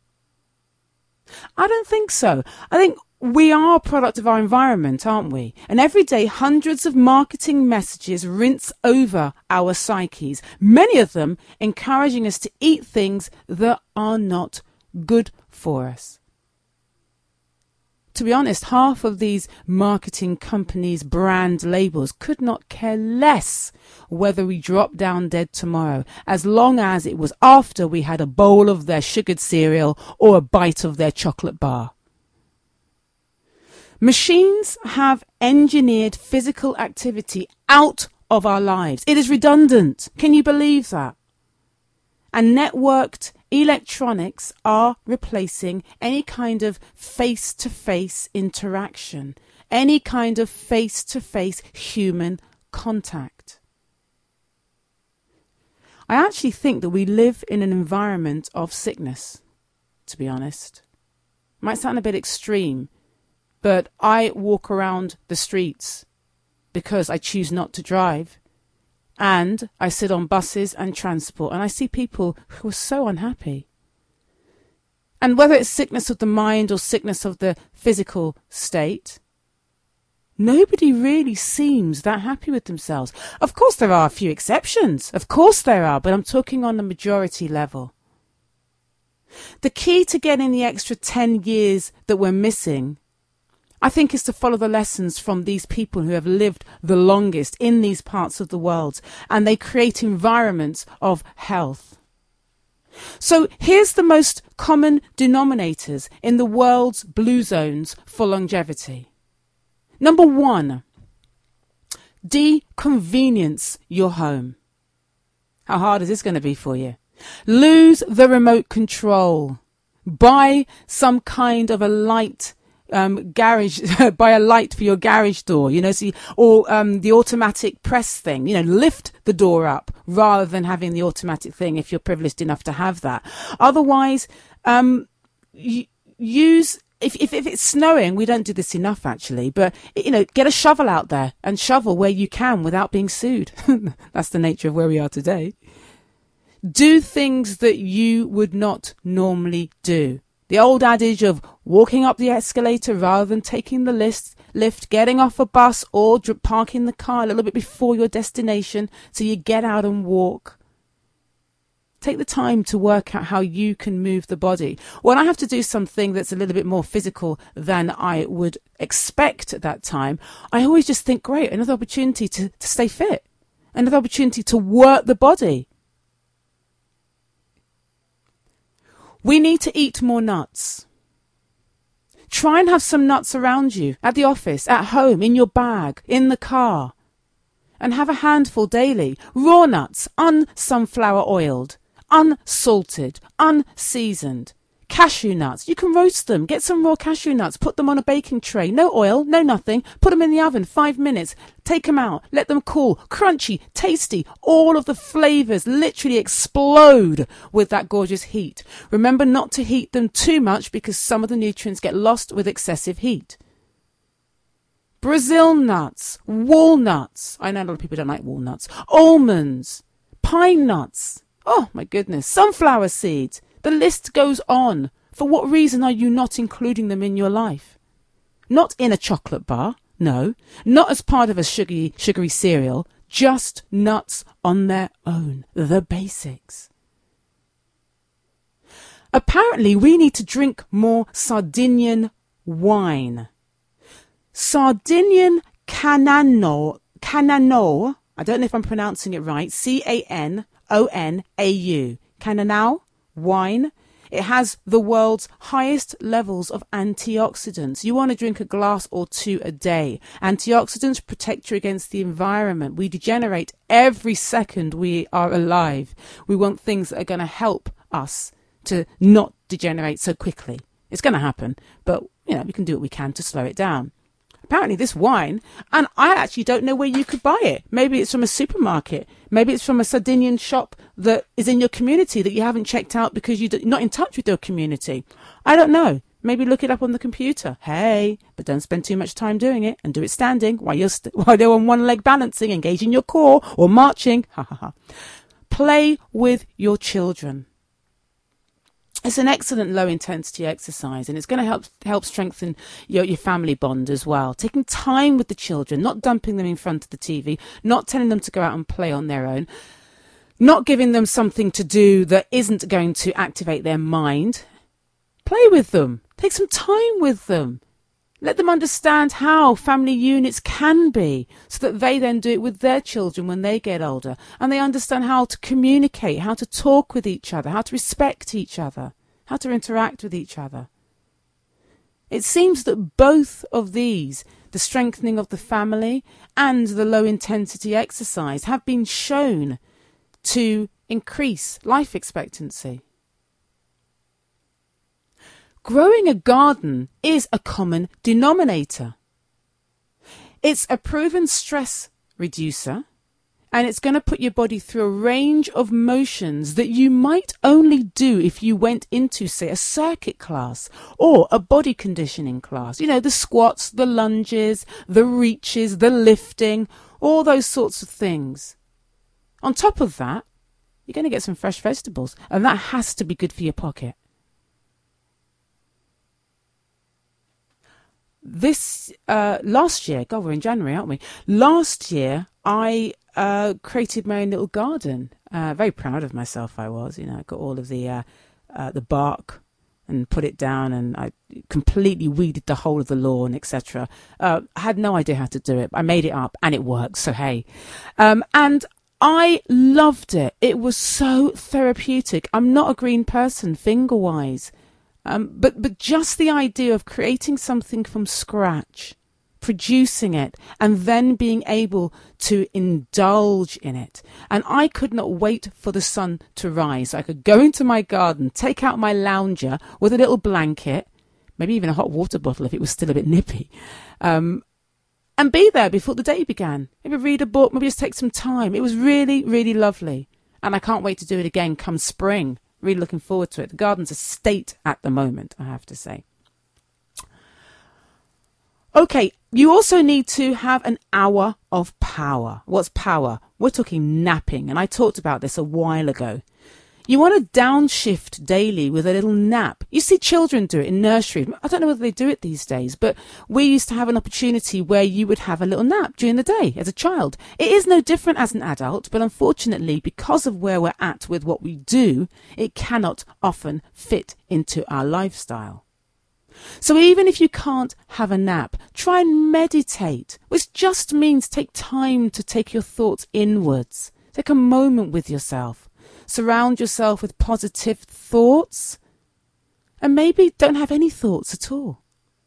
[SPEAKER 2] I don't think so. I think we are a product of our environment, aren't we? And every day, hundreds of marketing messages rinse over our psyches, many of them encouraging us to eat things that are not good for us. To be honest, half of these marketing companies' brand labels could not care less whether we drop down dead tomorrow, as long as it was after we had a bowl of their sugared cereal or a bite of their chocolate bar. Machines have engineered physical activity out of our lives. It is redundant. Can you believe that? And networked electronics are replacing any kind of face-to-face interaction, any kind of face-to-face human contact. I actually think that we live in an environment of sickness, to be honest. Might sound a bit extreme, but I walk around the streets because I choose not to drive. And I sit on buses and transport, and I see people who are so unhappy. And whether it's sickness of the mind or sickness of the physical state, nobody really seems that happy with themselves. Of course there are a few exceptions. Of course there are, but I'm talking on the majority level. The key to getting the extra ten years that we're missing, I think, is to follow the lessons from these people who have lived the longest in these parts of the world, and they create environments of health. So here's the most common denominators in the world's blue zones for longevity. Number one, deconvenience your home. How hard is this going to be for you? Lose the remote control. Buy some kind of a light um, garage, buy a light for your garage door, you know, see, or um, the automatic press thing, you know, lift the door up rather than having the automatic thing if you're privileged enough to have that. Otherwise, um, y- use... If, if if it's snowing, we don't do this enough actually, but, you know, get a shovel out there and shovel where you can without being sued. That's the nature of where we are today. Do things that you would not normally do. The old adage of walking up the escalator rather than taking the lift, lift, getting off a bus or dr- parking the car a little bit before your destination so you get out and walk. Take the time to work out how you can move the body. When I have to do something that's a little bit more physical than I would expect at that time, I always just think, great, another opportunity to, to stay fit, another opportunity to work the body. We need to eat more nuts. Try and have some nuts around you, at the office, at home, in your bag, in the car. And have a handful daily. Raw nuts, un-sunflower oiled. Unsalted, unseasoned. Cashew nuts. You can roast them. Get some raw cashew nuts. Put them on a baking tray. No oil, no nothing. Put them in the oven five minutes. Take them out. Let them cool. Crunchy, tasty. All of the flavours literally explode with that gorgeous heat. Remember not to heat them too much because some of the nutrients get lost with excessive heat. Brazil nuts. Walnuts. I know a lot of people don't like walnuts. Almonds. Pine nuts. Oh, my goodness. Sunflower seeds. The list goes on. For what reason are you not including them in your life? Not in a chocolate bar. No. Not as part of a sugary, sugary cereal. Just nuts on their own. The basics. Apparently, we need to drink more Sardinian wine. Sardinian Canano, Canano, I don't know if I'm pronouncing it right, C A N O N A U, Cananao wine. It has the world's highest levels of antioxidants. You want to drink a glass or two a day. Antioxidants protect you against the environment. We degenerate every second we are alive. We want things that are going to help us to not degenerate so quickly. It's going to happen, but, you know, we can do what we can to slow it down. Apparently this wine, and I actually don't know where you could buy it. Maybe it's from a supermarket. Maybe it's from a Sardinian shop that is in your community that you haven't checked out because you're not in touch with your community. I don't know. Maybe look it up on the computer. Hey, but don't spend too much time doing it and do it standing while you're, st- while you're on one leg balancing, engaging your core or marching. Ha ha ha. Play with your children. It's an excellent low-intensity exercise, and it's going to help help strengthen your, your family bond as well. Taking time with the children, not dumping them in front of the T V, not telling them to go out and play on their own, not giving them something to do that isn't going to activate their mind. Play with them. Take some time with them. Let them understand how family units can be so that they then do it with their children when they get older. And they understand how to communicate, how to talk with each other, how to respect each other, how to interact with each other. It seems that both of these, the strengthening of the family and the low-intensity exercise, have been shown to increase life expectancy. Growing a garden is a common denominator. It's a proven stress reducer, and it's going to put your body through a range of motions that you might only do if you went into, say, a circuit class or a body conditioning class. You know, the squats, the lunges, the reaches, the lifting, all those sorts of things. On top of that, you're going to get some fresh vegetables, and that has to be good for your pocket. This, uh, last year, God, we're in January, aren't we? Last year, I uh, created my own little garden. Uh, very proud of myself, I was. You know, I got all of the uh, uh, the bark and put it down, and I completely weeded the whole of the lawn, et cetera. Uh, I had no idea how to do it. I made it up, and it worked, so hey. Um, and I loved it. It was so therapeutic. I'm not a green person, finger-wise. Um, but, but just the idea of creating something from scratch, producing it, and then being able to indulge in it. And I could not wait for the sun to rise. I could go into my garden, take out my lounger with a little blanket, maybe even a hot water bottle if it was still a bit nippy. Um, and be there before the day began. Maybe read a book, maybe just take some time. It was really, really lovely. And I can't wait to do it again come spring. Really looking forward to it. The garden's a state at the moment, I have to say. Okay, you also need to have an hour of power. What's power? We're talking napping, and I talked about this a while ago. You want to downshift daily with a little nap. You see children do it in nursery. I don't know whether they do it these days, but we used to have an opportunity where you would have a little nap during the day as a child. It is no different as an adult, but unfortunately, because of where we're at with what we do, it cannot often fit into our lifestyle. So even if you can't have a nap, try and meditate, which just means take time to take your thoughts inwards. Take a moment with yourself. Surround yourself with positive thoughts. And maybe don't have any thoughts at all.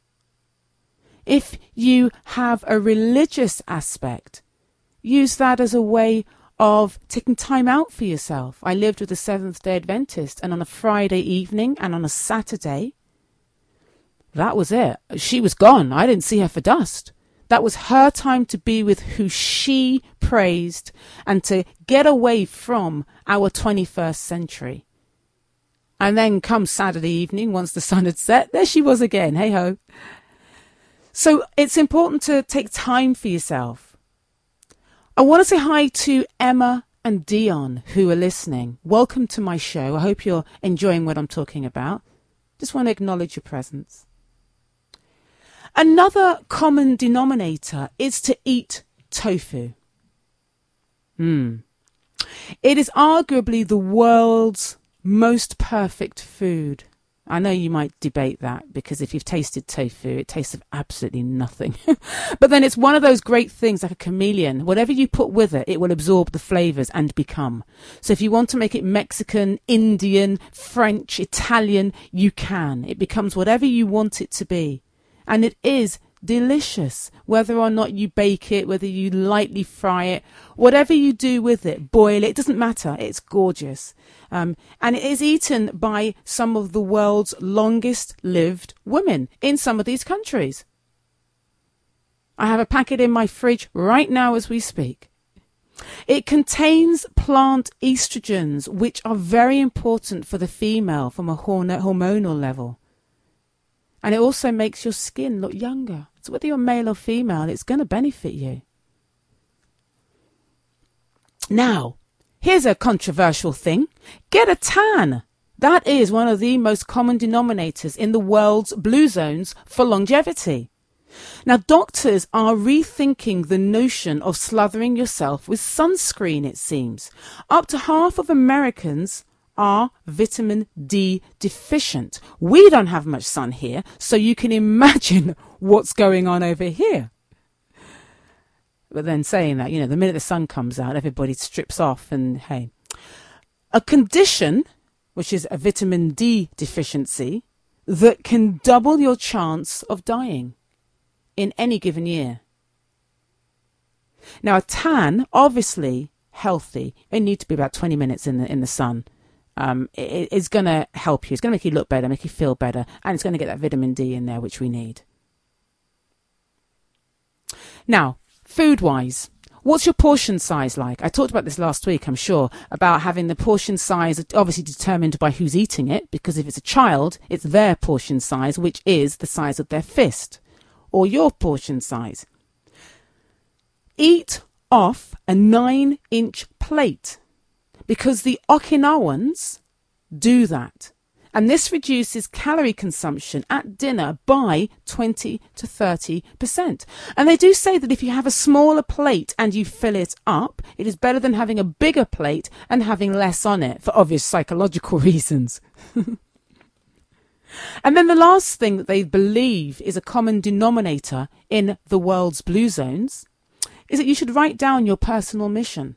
[SPEAKER 2] If you have a religious aspect, use that as a way of taking time out for yourself. I lived with a Seventh-day Adventist, and on a Friday evening and on a Saturday, that was it. She was gone. I didn't see her for dust. That was her time to be with who she praised and to get away from our twenty-first century. And then come Saturday evening, once the sun had set, there she was again. Hey ho. So it's important to take time for yourself. I want to say hi to Emma and Dion who are listening. Welcome to my show. I hope you're enjoying what I'm talking about. Just want to acknowledge your presence. Another common denominator is to eat tofu. Hmm. It is arguably the world's most perfect food. I know you might debate that because if you've tasted tofu, it tastes of absolutely nothing. But then it's one of those great things like a chameleon. Whatever you put with it, it will absorb the flavours and become. So if you want to make it Mexican, Indian, French, Italian, you can. It becomes whatever you want it to be. And it is delicious, whether or not you bake it, whether you lightly fry it, whatever you do with it, boil it, it doesn't matter. It's gorgeous. Um, and it is eaten by some of the world's longest lived women in some of these countries. I have a packet in my fridge right now as we speak. It contains plant estrogens, which are very important for the female from a hormonal level. And it also makes your skin look younger. So whether you're male or female, it's going to benefit you. Now, here's a controversial thing. Get a tan. That is one of the most common denominators in the world's blue zones for longevity. Now, doctors are rethinking the notion of slathering yourself with sunscreen, it seems. Up to half of Americans are vitamin D deficient. We don't have much sun here, so you can imagine what's going on over here. But then saying that, you know, the minute the sun comes out, everybody strips off and hey. A condition, which is a vitamin D deficiency, that can double your chance of dying in any given year. Now, a tan, obviously healthy. You need to be about twenty minutes in the in the sun. Um, it, it's going to help you. It's going to make you look better, make you feel better, and it's going to get that vitamin D in there, which we need. Now, food-wise, what's your portion size like? I talked about this last week, I'm sure, about having the portion size obviously determined by who's eating it, because if it's a child, it's their portion size, which is the size of their fist, or your portion size. Eat off a nine-inch plate. Because the Okinawans do that. And this reduces calorie consumption at dinner by twenty to thirty percent. And they do say that if you have a smaller plate and you fill it up, it is better than having a bigger plate and having less on it for obvious psychological reasons. And then the last thing that they believe is a common denominator in the world's blue zones is that you should write down your personal mission.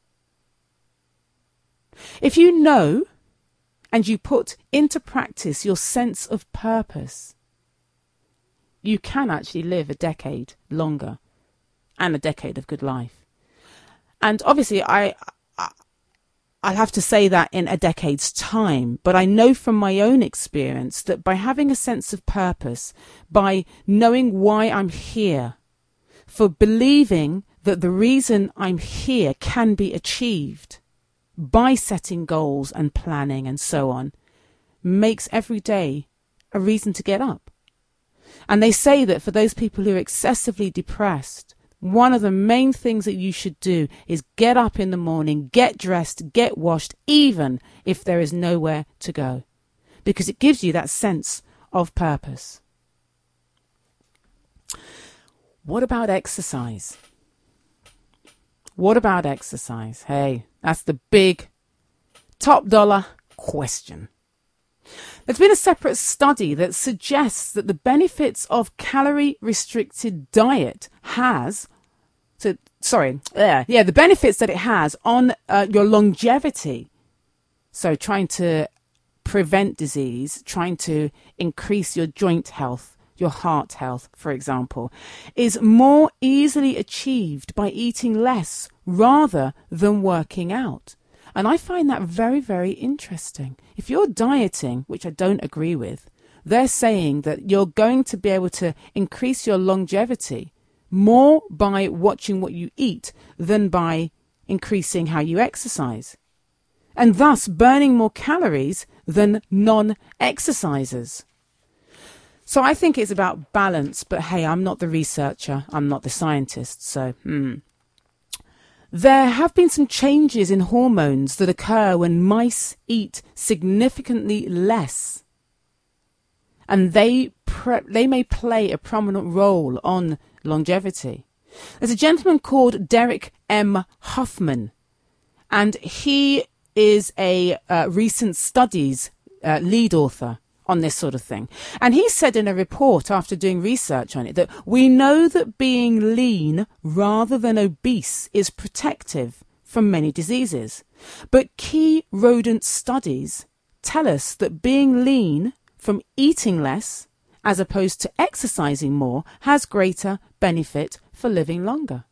[SPEAKER 2] If you know and you put into practice your sense of purpose, you can actually live a decade longer and a decade of good life. And obviously, I, I I'll have to say that in a decade's time, but I know from my own experience that by having a sense of purpose, by knowing why I'm here, for believing that the reason I'm here can be achieved by setting goals and planning and so on, makes every day a reason to get up. And they say that for those people who are excessively depressed, one of the main things that you should do is get up in the morning, get dressed, get washed, even if there is nowhere to go, because it gives you that sense of purpose. What about exercise? What about exercise? Hey, that's the big top dollar question. There's been a separate study that suggests that the benefits of calorie-restricted diet has, so sorry, yeah, yeah, the benefits that it has on uh, your longevity. So trying to prevent disease, trying to increase your joint health, your heart health, for example, is more easily achieved by eating less rather than working out. And I find that very, very interesting. If you're dieting, which I don't agree with, they're saying that you're going to be able to increase your longevity more by watching what you eat than by increasing how you exercise, and thus burning more calories than non-exercisers. So I think it's about balance, but hey, I'm not the researcher, I'm not the scientist, so hmm. There have been some changes in hormones that occur when mice eat significantly less, and they pre- they may play a prominent role on longevity. There's a gentleman called Derek M. Hoffman, and he is a uh, recent studies uh, lead author on this sort of thing. And he said in a report after doing research on it that we know that being lean rather than obese is protective from many diseases. But key rodent studies tell us that being lean from eating less as opposed to exercising more has greater benefit for living longer.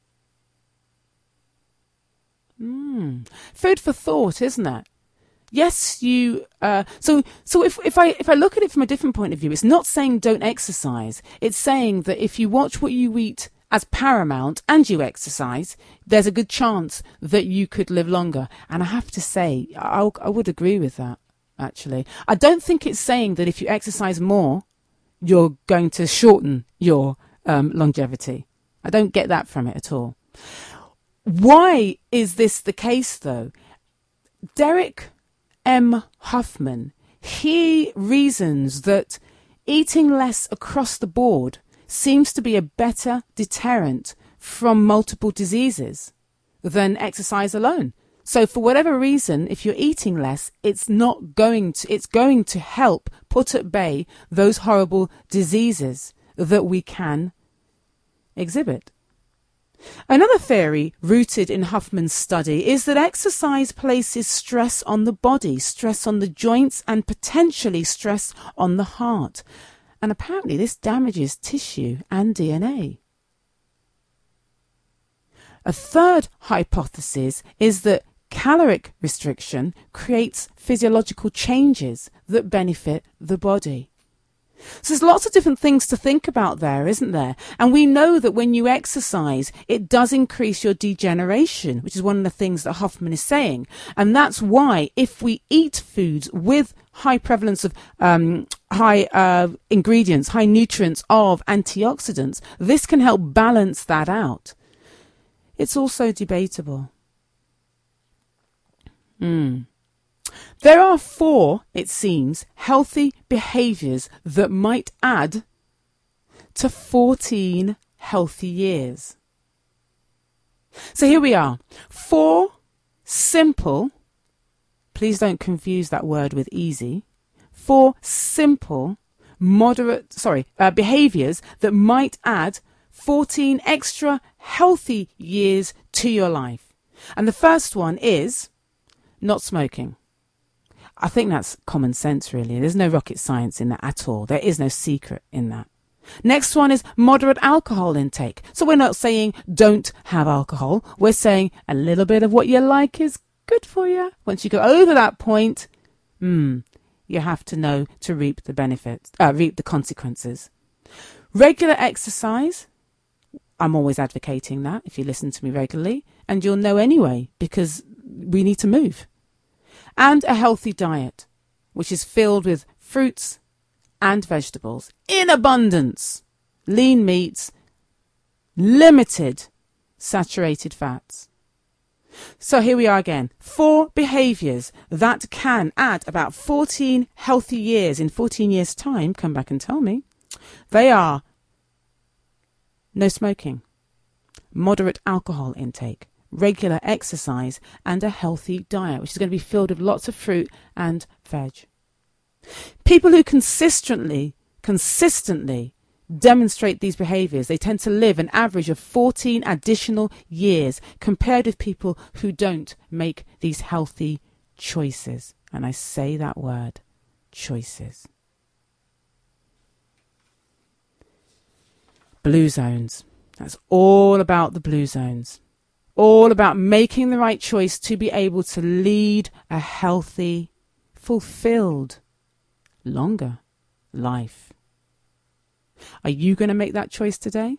[SPEAKER 2] Mm. Food for thought, isn't it? Yes, you. Uh, so, so if if I if I look at it from a different point of view, it's not saying don't exercise. It's saying that if you watch what you eat as paramount and you exercise, there's a good chance that you could live longer. And I have to say, I I would agree with that. Actually, I don't think it's saying that if you exercise more, you're going to shorten your um, longevity. I don't get that from it at all. Why is this the case, though? Derek M. Hoffman, he reasons that eating less across the board seems to be a better deterrent from multiple diseases than exercise alone. So for whatever reason, if you're eating less, it's not going to, it's going to help put at bay those horrible diseases that we can exhibit. Another theory rooted in Huffman's study is that exercise places stress on the body, stress on the joints, and potentially stress on the heart. And apparently this damages tissue and D N A. A third hypothesis is that caloric restriction creates physiological changes that benefit the body. So there's lots of different things to think about there, isn't there? And we know that when you exercise, it does increase your degeneration, which is one of the things that Hoffman is saying. And that's why if we eat foods with high prevalence of um, high uh, ingredients, high nutrients of antioxidants, this can help balance that out. It's also debatable. Hmm. There are four, it seems, healthy behaviours that might add to fourteen healthy years. So here we are. Four simple, please don't confuse that word with easy, four simple, moderate, sorry, uh, behaviours that might add fourteen extra healthy years to your life. And the first one is not smoking. I think that's common sense, really. There's no rocket science in that at all. There is no secret in that. Next one is moderate alcohol intake. So we're not saying don't have alcohol. We're saying a little bit of what you like is good for you. Once you go over that point, mm, you have to know to reap the benefits, uh, reap the consequences. Regular exercise, I'm always advocating that if you listen to me regularly, and you'll know anyway because we need to move. And a healthy diet, which is filled with fruits and vegetables in abundance, lean meats, limited saturated fats. So here we are again. Four behaviours that can add about fourteen healthy years in fourteen years' time. Come back and tell me. They are no smoking, moderate alcohol intake, regular exercise, and a healthy diet, which is going to be filled with lots of fruit and veg. People who consistently, consistently demonstrate these behaviours, they tend to live an average of fourteen additional years compared with people who don't make these healthy choices. And I say that word, choices. Blue zones. That's all about the blue zones. All about making the right choice to be able to lead a healthy, fulfilled, longer life. Are you going to make that choice today?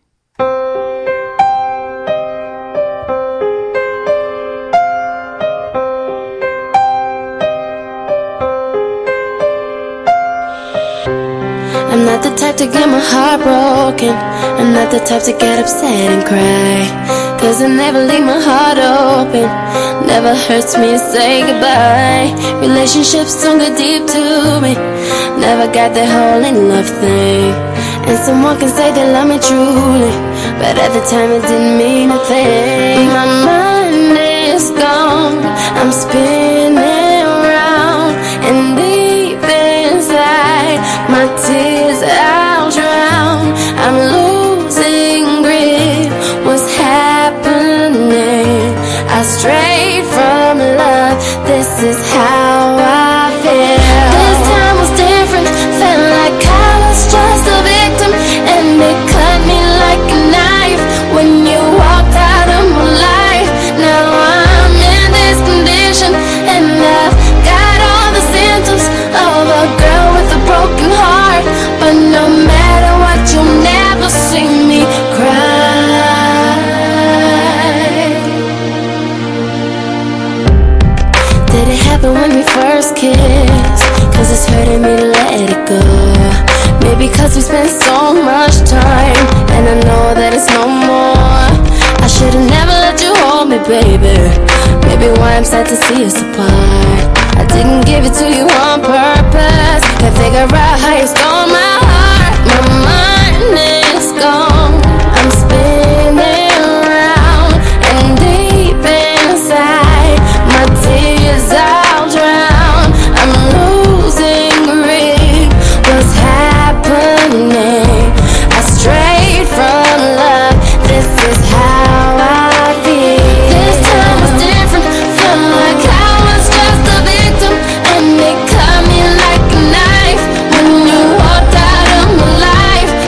[SPEAKER 13] I'm not the type to get my heart broken. I'm not the type to get upset and cry, 'cause I never leave my heart open. Never hurts me to say goodbye. Relationships don't go deep to me. Never got the whole in love thing. And someone can say they love me truly, but at the time it didn't mean a thing. My mind is gone, I'm spinning around, and deep inside my tears I'll drown. I'm losing grip, what's happening? I strayed from love, this is how I feel. This time was different, felt like I was just a victim, and it cut me like a knife when you walked out of my life. Now I'm in this condition, and I've got all the symptoms of a girl with a broken heart. But no matter what, you'll never see me cry. Did it happen when we first kissed? 'Cause it's hurting me to let it go. Maybe 'cause we spent so much time, and I know that it's no more. I should've never let you hold me, baby. Maybe why I'm sad to see us apart. I didn't give it to you on purpose. Can't figure out how you stole my heart. My mind is gone, I'm spinning around, and deep inside my tears I'll drown. I'm losing grip, what's happening? I strayed from love, this is how I feel. This time was different, felt like I was just a victim, and it cut me like a knife when you walked out of my life.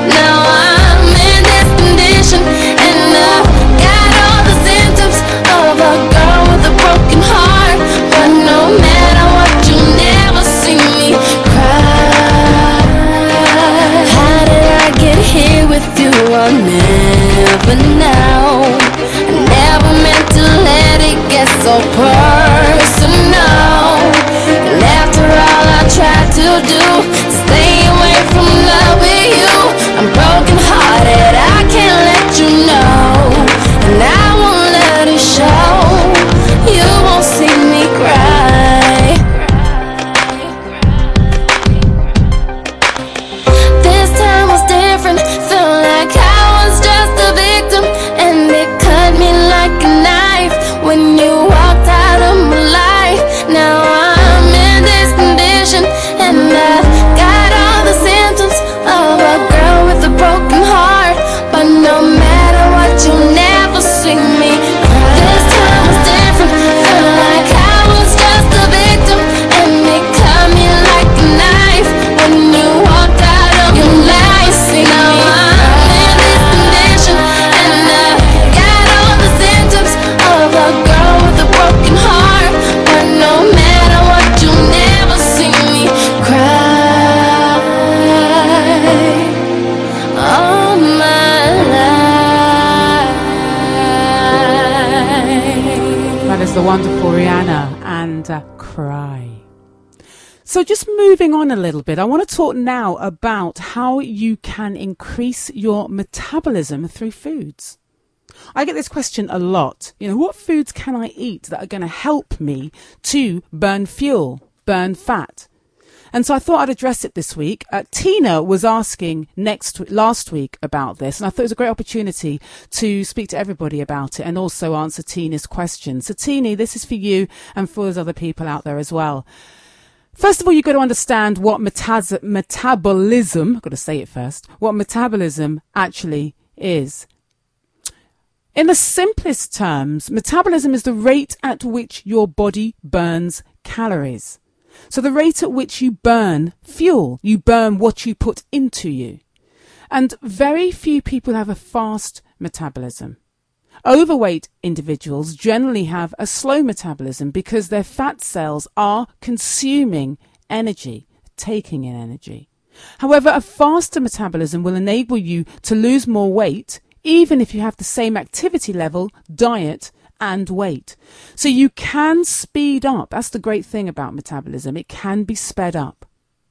[SPEAKER 2] That is the wonderful Rihanna and uh, Cry. So just moving on a little bit, I want to talk now about how you can increase your metabolism through foods. I get this question a lot. You know, what foods can I eat that are going to help me to burn fuel, burn fat? And so I thought I'd address it this week. Uh, Tina was asking next last week about this, and I thought it was a great opportunity to speak to everybody about it and also answer Tina's questions. So Tina, this is for you and for those other people out there as well. First of all, you've got to understand what metaz- metabolism, I've got to say it first, what metabolism actually is. In the simplest terms, metabolism is the rate at which your body burns calories. So the rate at which you burn fuel, you burn what you put into you. And very few people have a fast metabolism. Overweight individuals generally have a slow metabolism because their fat cells are consuming energy, taking in energy. However, a faster metabolism will enable you to lose more weight, even if you have the same activity level, diet, and weight. So you can speed up. That's the great thing about metabolism. It can be sped up.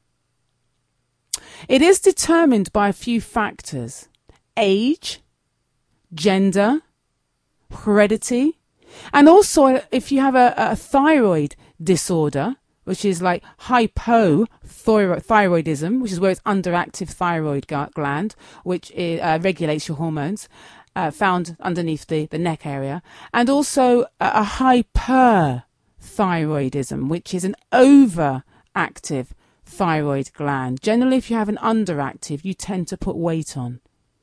[SPEAKER 2] It is determined by a few factors: age, gender, heredity, and also if you have a, a thyroid disorder, which is like hypothyroidism, which is where it's underactive thyroid gland, which is, uh, regulates your hormones, uh, found underneath the, the neck area, and also a, a hyperthyroidism, which is an overactive thyroid gland. Generally, if you have an underactive, you tend to put weight on.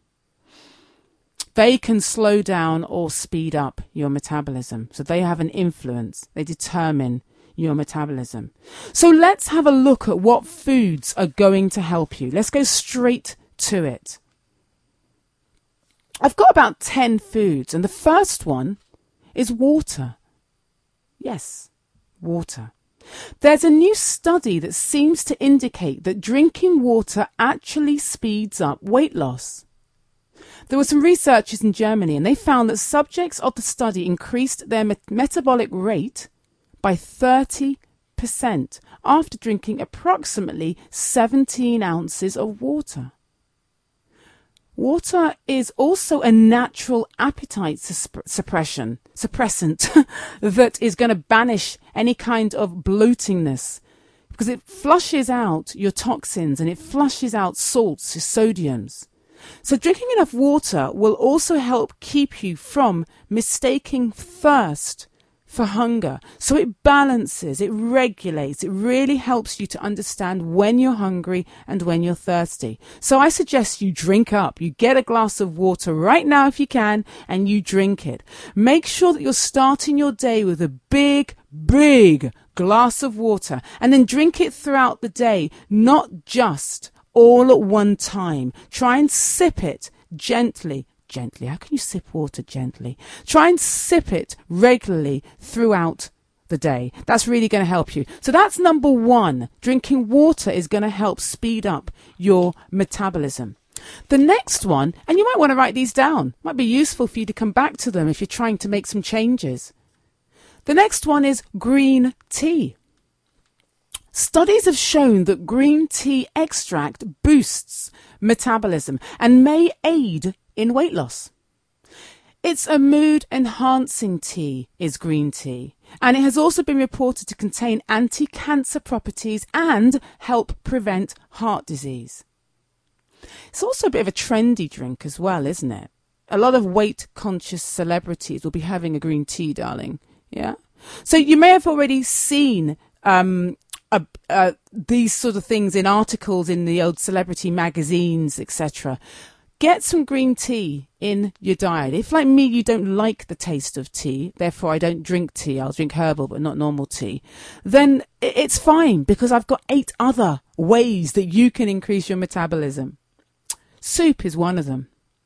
[SPEAKER 2] They can slow down or speed up your metabolism. So they have an influence. They determine your metabolism. So let's have a look at what foods are going to help you. Let's go straight to it. I've got about ten foods, and the first one is water. Yes, water. There's a new study that seems to indicate that drinking water actually speeds up weight loss. There were some researchers in Germany, and they found that subjects of the study increased their met- metabolic rate by thirty percent after drinking approximately seventeen ounces of water. Water is also a natural appetite supp- suppression, suppressant that is going to banish any kind of bloatingness, because it flushes out your toxins and it flushes out salts, sodiums. So drinking enough water will also help keep you from mistaking thirst for hunger. So it balances, it regulates, it really helps you to understand when you're hungry and when you're thirsty. So I suggest you drink up. You get a glass of water right now if you can, and you drink it. Make sure that you're starting your day with a big, big glass of water, and then drink it throughout the day, not just all at one time. Try and sip it gently. Gently. How can you sip water gently? Try and sip it regularly throughout the day. That's really going to help you. So that's number one. Drinking water is going to help speed up your metabolism. The next one, and you might want to write these down, might be useful for you to come back to them if you're trying to make some changes. The next one is green tea. Studies have shown that green tea extract boosts metabolism and may aid in weight loss. It's a mood-enhancing tea, is green tea, and it has also been reported to contain anti-cancer properties and help prevent heart disease. It's also a bit of a trendy drink as well, isn't it? A lot of weight-conscious celebrities will be having a green tea, darling. Yeah. So you may have already seen um, uh, uh, these sort of things in articles in the old celebrity magazines, et cetera. Get some green tea in your diet. If, like me, you don't like the taste of tea, therefore I don't drink tea, I'll drink herbal but not normal tea, then it's fine, because I've got eight other ways that you can increase your metabolism. Soup is one of them.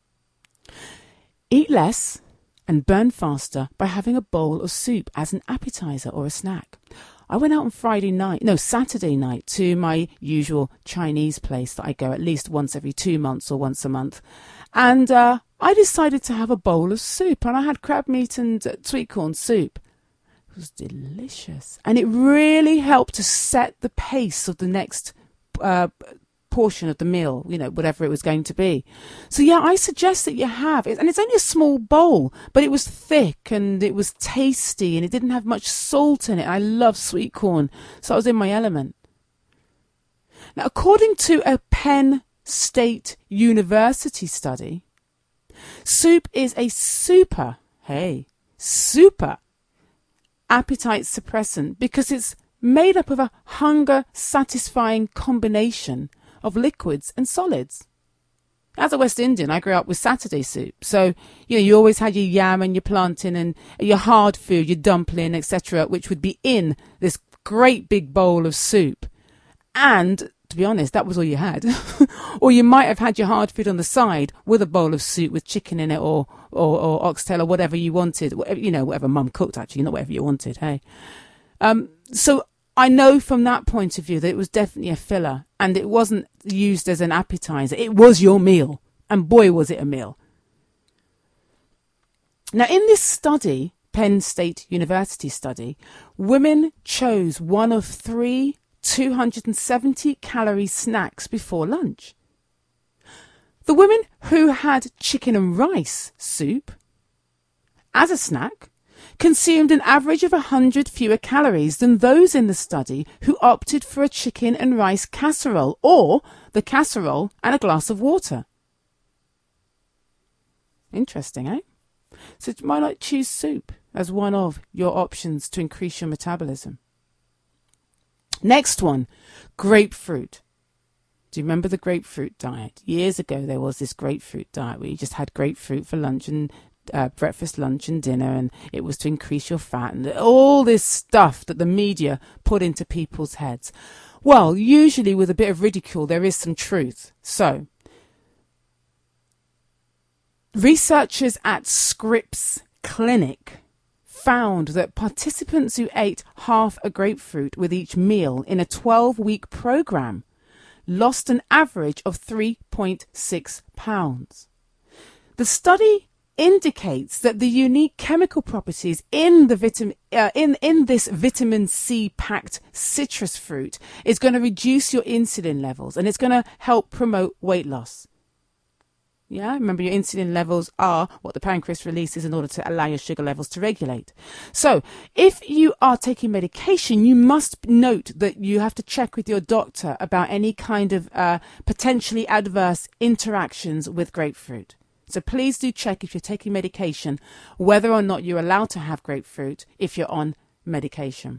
[SPEAKER 2] Eat less and burn faster by having a bowl of soup as an appetizer or a snack. I went out on Friday night, no, Saturday night, to my usual Chinese place that I go at least once every two months or once a month. And uh, I decided to have a bowl of soup, and I had crab meat and uh, sweet corn soup. was delicious. And it really helped to set the pace of the next uh, portion of the meal, you know, whatever it was going to be. So, yeah, I suggest that you have it. And it's only a small bowl, but it was thick and it was tasty and it didn't have much salt in it. I love sweet corn, so I was in my element. Now, according to a Penn State University study, soup is a super, hey, super appetite suppressant because it's made up of a hunger-satisfying combination of liquids and solids. As a West Indian, I grew up with Saturday soup. So, you know, you always had your yam and your plantain and your hard food, your dumpling, et cetera, which would be in this great big bowl of soup. And to be honest, that was all you had. Or you might have had your hard food on the side with a bowl of soup with chicken in it or, or, or oxtail or whatever you wanted. Whatever, you know, whatever mum cooked, actually, not whatever you wanted, hey. Um, so I know from that point of view that it was definitely a filler and it wasn't used as an appetizer. It was your meal. And boy, was it a meal. Now, in this study, Penn State University study, women chose one of three two hundred seventy calorie snacks before lunch. The women who had chicken and rice soup as a snack consumed an average of one hundred fewer calories than those in the study who opted for a chicken and rice casserole or the casserole and a glass of water. Interesting, eh? So why not choose soup as one of your options to increase your metabolism? Next one, grapefruit. Do you remember the grapefruit diet? Years ago, there was this grapefruit diet where you just had grapefruit for lunch and uh, breakfast, lunch and dinner, and it was to increase your fat and all this stuff that the media put into people's heads. Well, usually with a bit of ridicule, there is some truth. So, researchers at Scripps Clinic found that participants who ate half a grapefruit with each meal in a twelve-week program lost an average of three point six pounds. The study indicates that the unique chemical properties in the vitamin uh, in in this vitamin C packed citrus fruit is going to reduce your insulin levels and it's going to help promote weight loss. Yeah, remember your insulin levels are what the pancreas releases in order to allow your sugar levels to regulate. So if you are taking medication, you must note that you have to check with your doctor about any kind of uh, potentially adverse interactions with grapefruit. So please do check if you're taking medication, whether or not you're allowed to have grapefruit if you're on medication.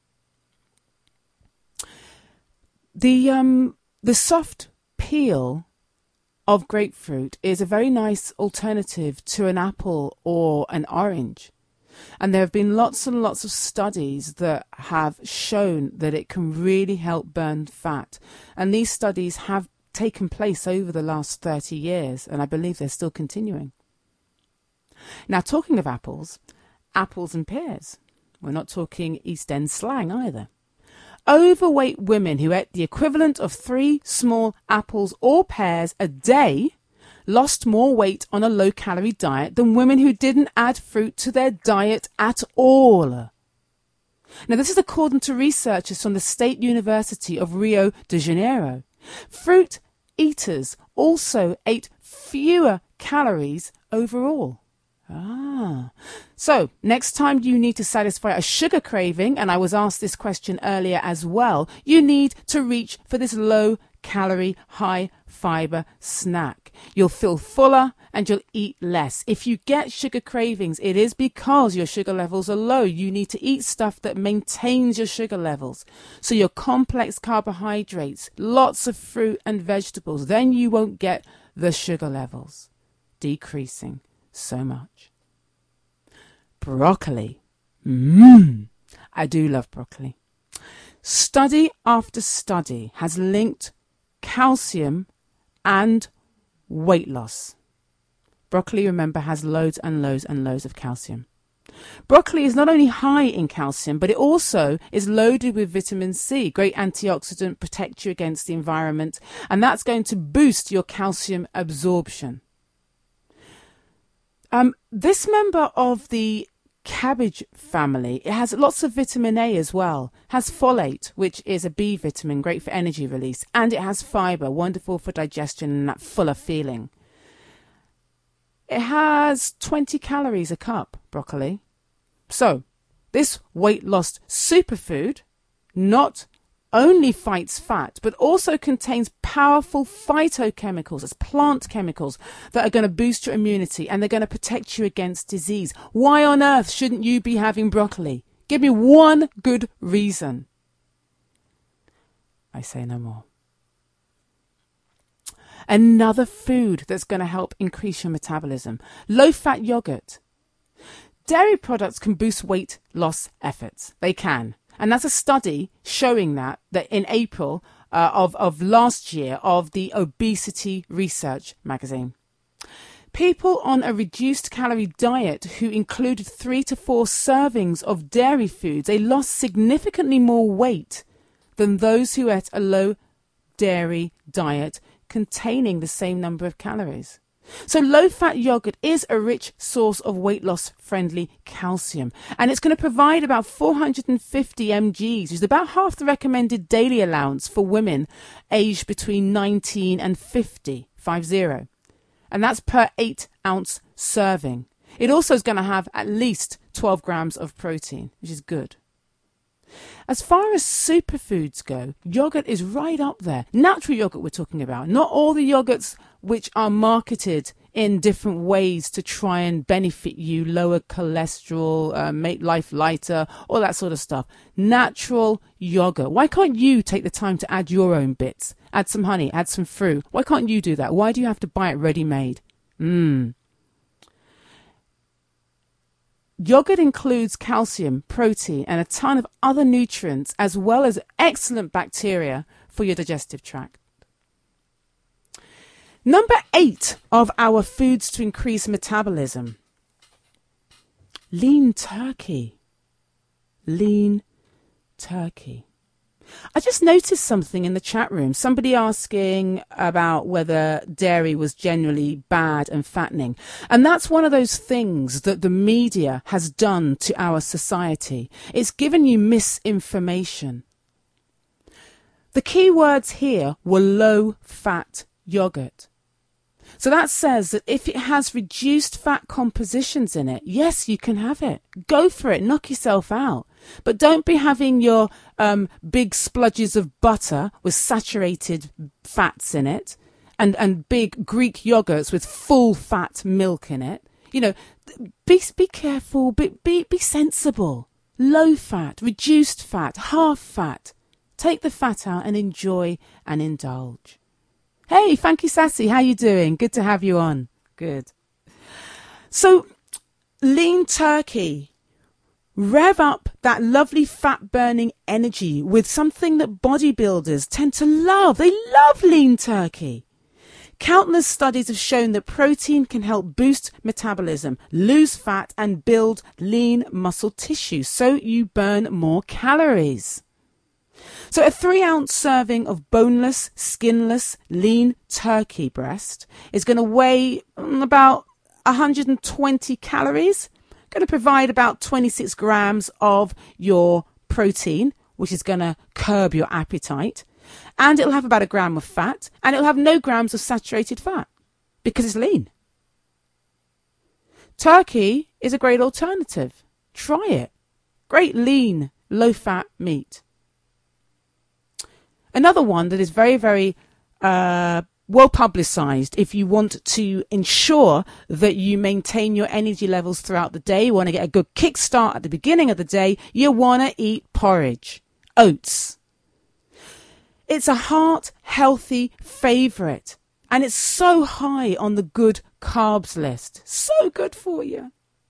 [SPEAKER 2] The um the soft peel of grapefruit is a very nice alternative to an apple or an orange. And there have been lots and lots of studies that have shown that it can really help burn fat. And these studies have taken place over the last thirty years, and I believe they're still continuing. Now, talking of apples, apples and pears. We're not talking East End slang either. Overweight women who ate the equivalent of three small apples or pears a day lost more weight on a low-calorie diet than women who didn't add fruit to their diet at all. Now, this is according to researchers from the State University of Rio de Janeiro. Fruit eaters also ate fewer calories overall. Ah, so next time you need to satisfy a sugar craving, and I was asked this question earlier as well, you need to reach for this low calorie, high fiber snack. You'll feel fuller and you'll eat less. If you get sugar cravings, it is because your sugar levels are low. You need to eat stuff that maintains your sugar levels. So your complex carbohydrates, lots of fruit and vegetables, then you won't get the sugar levels decreasing so much. Broccoli. Mmm. I do love broccoli. Study after study has linked calcium and weight loss. Broccoli, remember, has loads and loads and loads of calcium. Broccoli is not only high in calcium, but it also is loaded with vitamin C, great antioxidant, protect you against the environment, and that's going to boost your calcium absorption. Um, this member of the cabbage family. It has lots of vitamin A as well. It has folate, which is a B vitamin, great for energy release. And it has fibre, wonderful for digestion and that fuller feeling. It has twenty calories a cup, broccoli. So, this weight loss superfood not only fights fat, but also contains powerful phytochemicals, as plant chemicals, that are going to boost your immunity and they're going to protect you against disease. Why on earth shouldn't you be having broccoli? Give me one good reason. I say no more. Another food that's going to help increase your metabolism. Low-fat yogurt. Dairy products can boost weight loss efforts. They can. And that's a study showing that, that in April uh, of, of last year of the Obesity Research magazine. People on a reduced calorie diet who included three to four servings of dairy foods, they lost significantly more weight than those who ate a low dairy diet containing the same number of calories. So low-fat yogurt is a rich source of weight loss-friendly calcium, and it's going to provide about four hundred fifty milligrams, which is about half the recommended daily allowance for women aged between nineteen and fifty, five zero. And that's per eight ounce serving. It also is going to have at least twelve grams of protein, which is good. As far as superfoods go, yogurt is right up there. Natural yogurt we're talking about, not all the yogurts which are marketed in different ways to try and benefit you, lower cholesterol, uh, make life lighter, all that sort of stuff. Natural yogurt. Why can't you take the time to add your own bits? Add some honey, add some fruit. Why can't you do that? Why do you have to buy it ready-made? Mmm. Yogurt includes calcium, protein, and a ton of other nutrients, as well as excellent bacteria for your digestive tract. Number eight of our foods to increase metabolism. Lean turkey. Lean turkey. I just noticed something in the chat room. Somebody asking about whether dairy was generally bad and fattening. And that's one of those things that the media has done to our society. It's given you misinformation. The key words here were low-fat yogurt. So that says that if it has reduced fat compositions in it, yes, you can have it. Go for it. Knock yourself out. But don't be having your um, big spludges of butter with saturated fats in it and, and big Greek yogurts with full fat milk in it. You know, be, be careful, be, be, be sensible. Low fat, reduced fat, half fat. Take the fat out and enjoy and indulge. Hey, Funky Sassy, how you doing? Good to have you on. Good. So, lean turkey. Rev up that lovely fat-burning energy with something that bodybuilders tend to love. They love lean turkey. Countless studies have shown that protein can help boost metabolism, lose fat, and build lean muscle tissue, so you burn more calories. So a three-ounce serving of boneless, skinless, lean turkey breast is going to weigh about one hundred twenty calories, going to provide about twenty-six grams of your protein, which is going to curb your appetite, and it'll have about a gram of fat, and it'll have no grams of saturated fat because it's lean. Turkey is a great alternative. Try it. Great lean, low-fat meat. Another one that is very, very uh, well publicized if you want to ensure that you maintain your energy levels throughout the day, you want to get a good kickstart at the beginning of the day, you want to eat porridge, oats. It's a heart-healthy favorite, and it's so high on the good carbs list. So good for you.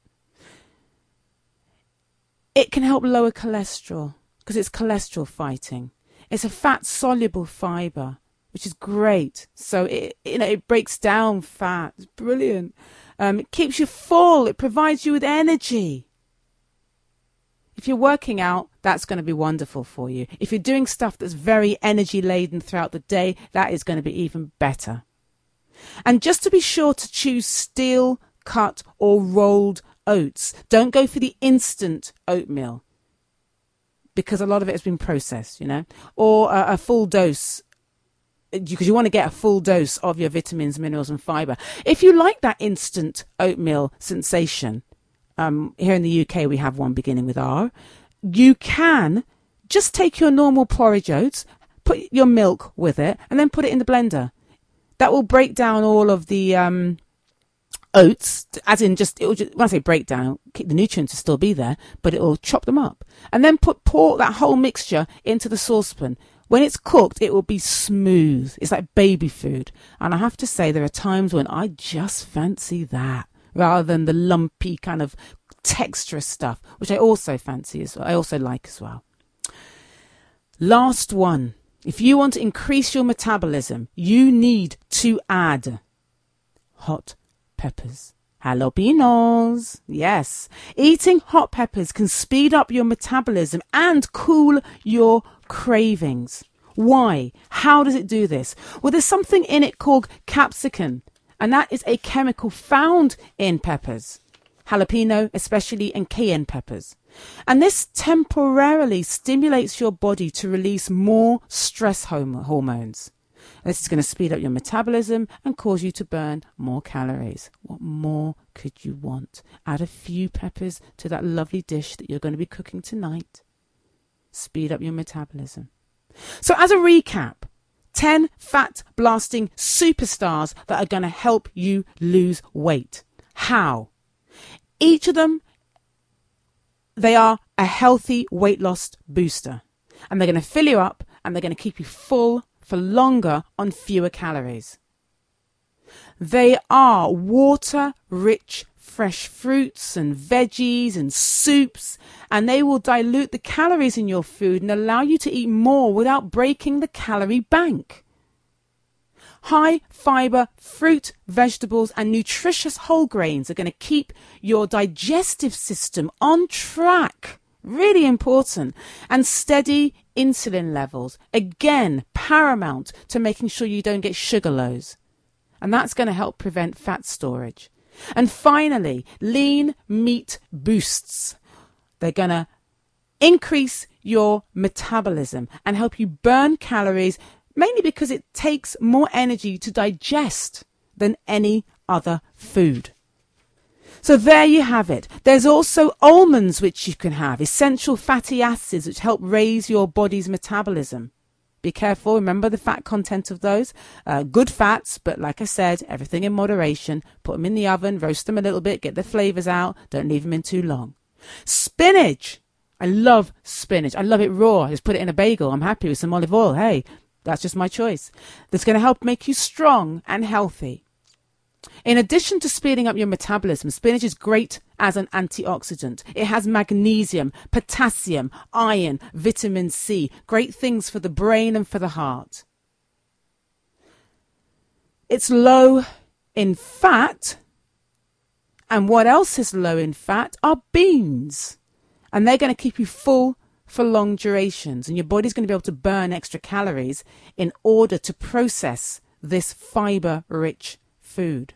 [SPEAKER 2] It can help lower cholesterol because it's cholesterol fighting. It's a fat-soluble fibre, which is great. So it, you know, it breaks down fat. It's brilliant. Um, it keeps you full. It provides you with energy. If you're working out, that's going to be wonderful for you. If you're doing stuff that's very energy-laden throughout the day, that is going to be even better. And just to be sure to choose steel, cut, or rolled oats. Don't go for the instant oatmeal, because a lot of it has been processed, you know, or a, a full dose, because you want to get a full dose of your vitamins, minerals and fiber. If you like that instant oatmeal sensation, um, here in the U K we have one beginning with R, you can just take your normal porridge oats, put your milk with it, and then put it in the blender. That will break down all of the um, oats, as in just, it will just, when I say break down, the nutrients will still be there, but it will chop them up. And then put pour that whole mixture into the saucepan. When it's cooked, it will be smooth. It's like baby food. And I have to say, there are times when I just fancy that, rather than the lumpy kind of texturous stuff, which I also fancy as well. I also like as well. Last one. If you want to increase your metabolism, you need to add hot peppers. Jalapenos. Yes. Eating hot peppers can speed up your metabolism and cool your cravings. Why? How does it do this? Well, there's something in it called capsicum, and that is a chemical found in peppers. Jalapeno especially, and cayenne peppers. And this temporarily stimulates your body to release more stress hormones. This is going to speed up your metabolism and cause you to burn more calories. What more could you want? Add a few peppers to that lovely dish that you're going to be cooking tonight. Speed up your metabolism. So as a recap, ten fat blasting superstars that are going to help you lose weight. How? Each of them, they are a healthy weight loss booster, and they're going to fill you up, and they're going to keep you full for longer on fewer calories. They are water-rich fresh fruits and veggies and soups, and they will dilute the calories in your food and allow you to eat more without breaking the calorie bank. High fiber fruit, vegetables and nutritious whole grains are going to keep your digestive system on track. Really important. And steady insulin levels. Again, paramount to making sure you don't get sugar lows. And that's going to help prevent fat storage. And finally, lean meat boosts. They're going to increase your metabolism and help you burn calories, mainly because it takes more energy to digest than any other food. So there you have it. There's also almonds which you can have, essential fatty acids which help raise your body's metabolism. Be careful, remember the fat content of those. Uh, good fats, but like I said, everything in moderation. Put them in the oven, roast them a little bit, get the flavours out. Don't leave them in too long. Spinach. I love spinach. I love it raw. I just put it in a bagel. I'm happy with some olive oil. Hey, that's just my choice. That's going to help make you strong and healthy. In addition to speeding up your metabolism, spinach is great as an antioxidant. It has magnesium, potassium, iron, vitamin C. Great things for the brain and for the heart. It's low in fat. And what else is low in fat are beans. And they're going to keep you full for long durations. And your body's going to be able to burn extra calories in order to process this fiber-rich food.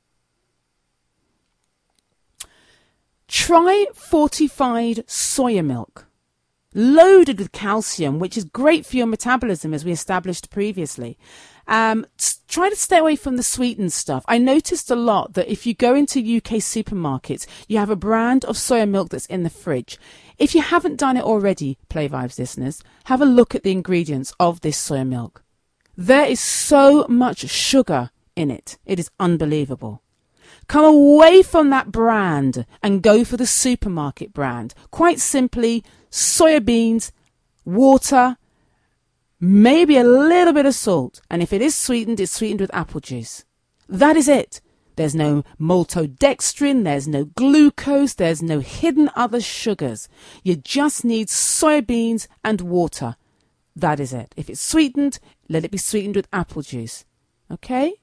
[SPEAKER 2] Try fortified soya milk, loaded with calcium, which is great for your metabolism, as we established previously. Um, try to stay away from the sweetened stuff. I noticed a lot that if you go into U K supermarkets, you have a brand of soya milk that's in the fridge. If you haven't done it already, Play Vibes listeners, have a look at the ingredients of this soya milk. There is so much sugar in it. It is unbelievable. Come away from that brand and go for the supermarket brand. Quite simply, soya beans, water, maybe a little bit of salt. And if it is sweetened, it's sweetened with apple juice. That is it. There's no maltodextrin, there's no glucose, there's no hidden other sugars. You just need soya beans and water. That is it. If it's sweetened, let it be sweetened with apple juice. Okay?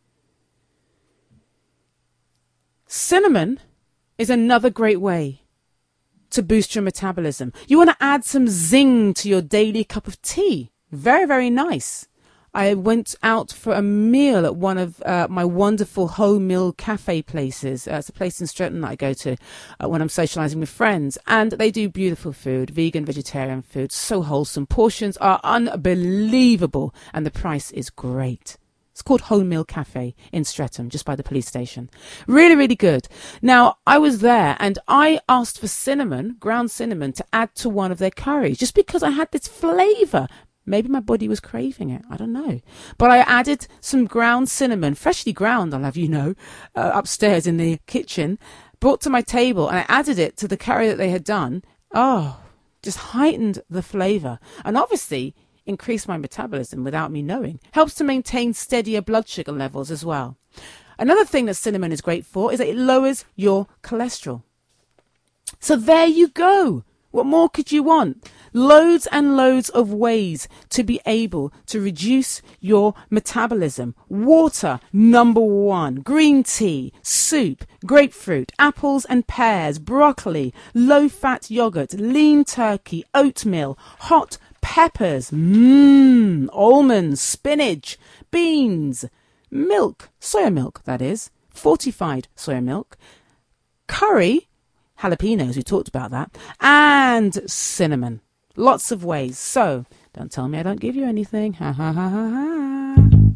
[SPEAKER 2] Cinnamon is another great way to boost your metabolism. You want to add some zing to your daily cup of tea. Very, very nice. I went out for a meal at one of uh, my wonderful home meal cafe places. Uh, it's a place in Streatham that I go to uh, when I'm socialising with friends. And they do beautiful food, vegan, vegetarian food, so wholesome. Portions are unbelievable and the price is great. It's called Home Meal Cafe in Streatham, just by the police station. Really, really good. Now, I was there and I asked for cinnamon, ground cinnamon, to add to one of their curries, just because I had this flavour. Maybe my body was craving it. I don't know. But I added some ground cinnamon, freshly ground, I'll have you know, uh, upstairs in the kitchen, brought to my table, and I added it to the curry that they had done. Oh, just heightened the flavour. And obviously increased my metabolism without me knowing. Helps to maintain steadier blood sugar levels as well. Another thing that cinnamon is great for is that it lowers your cholesterol. So there you go. What more could you want? Loads and loads of ways to be able to reduce your metabolism. Water, number one. Green tea, soup, grapefruit, apples and pears, broccoli, low-fat yogurt, lean turkey, oatmeal, hot peppers, mmm, almonds, spinach, beans, milk, soya milk, that is, fortified soya milk, curry, jalapenos, we talked about that, and cinnamon. Lots of ways. So, don't tell me I don't give you anything. Ha ha ha ha ha.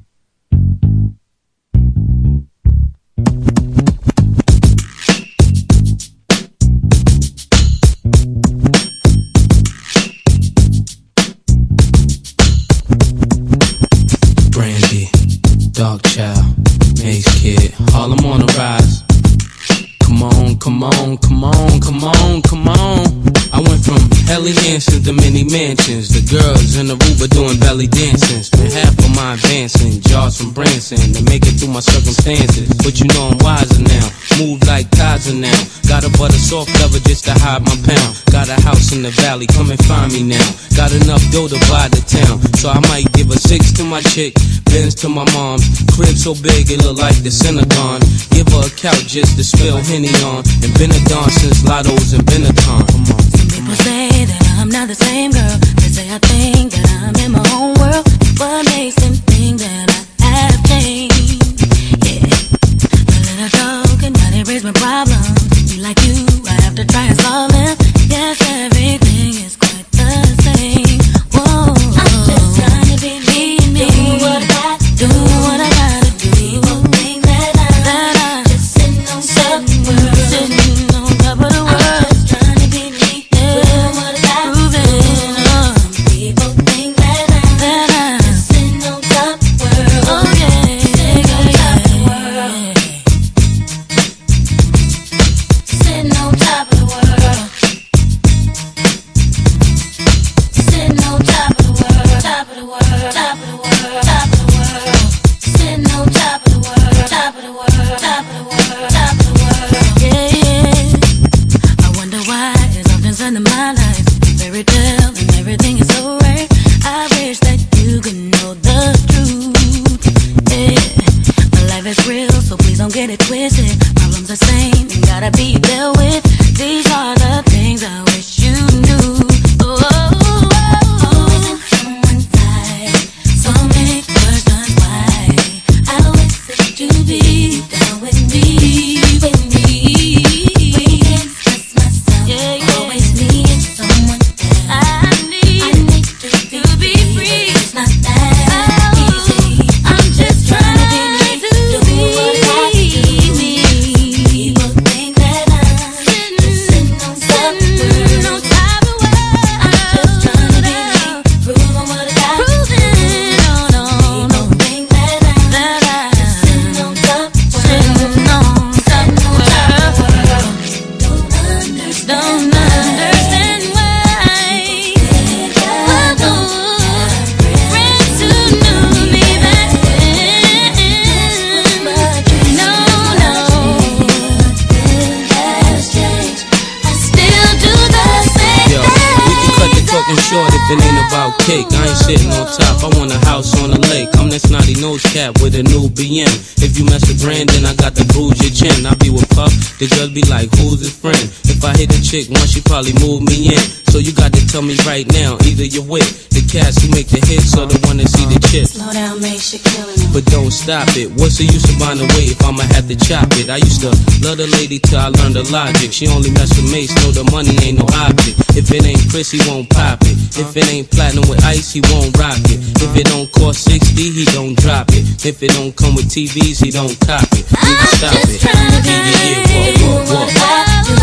[SPEAKER 14] Brandy, Dog Child, Mace Kid, Harlem on the rise. Come on, come on, come on, come on, come on. I went from Helly Hansen to many mansions. The girls in the Aruba doing belly dancing. Spent half of my advancing, jars from Branson to make it through my circumstances. But you know I'm wiser now, move like Kaiser now. Got a butter soft cover just to hide my pound. Got a house in the valley, come and find me now. Got enough dough to buy the town, so I might give a six to my chick, Benz to my mom's. Crib so big it look like the Synagogue. Give her a couch just to spill Henny on. And been a dawn since Lotto's and Benetton. Come on.
[SPEAKER 15] People say that I'm not the same girl. They say I think that I'm in my own world. What makes them think that I have changed? Yeah, a little talk and now they raise my problems. Be like you, I have to try and solve them. Yes, everything is quite the same. Whoa, I'm just trying to be me, me. Do what I got, do what I gotta do. People think that I, that I just sitting on top of the world, sitting on top of the world.
[SPEAKER 14] With a new B M. If you mess with Brandon, I got to bruise your chin. I be with Puff, the girls be like, who's his friend? If I hit a chick once, she probably move me in. So you got to tell me right now, either you're with the cats who make the hits or the one that see the chips.
[SPEAKER 15] Slow down, make shit killing it.
[SPEAKER 14] But don't stop it. What's the use of buying away if I'ma have to chop it? I used to love the lady till I learned the logic. She only mess with mates, know the money ain't no object. If it ain't Chris, he won't pop it. If it ain't platinum with ice, he won't rock it. If it don't cost sixty, he don't drop it. If it don't come with T Vs, he don't cop it. Nigga, stop it. Yeah, yeah, yeah, walk, walk, walk.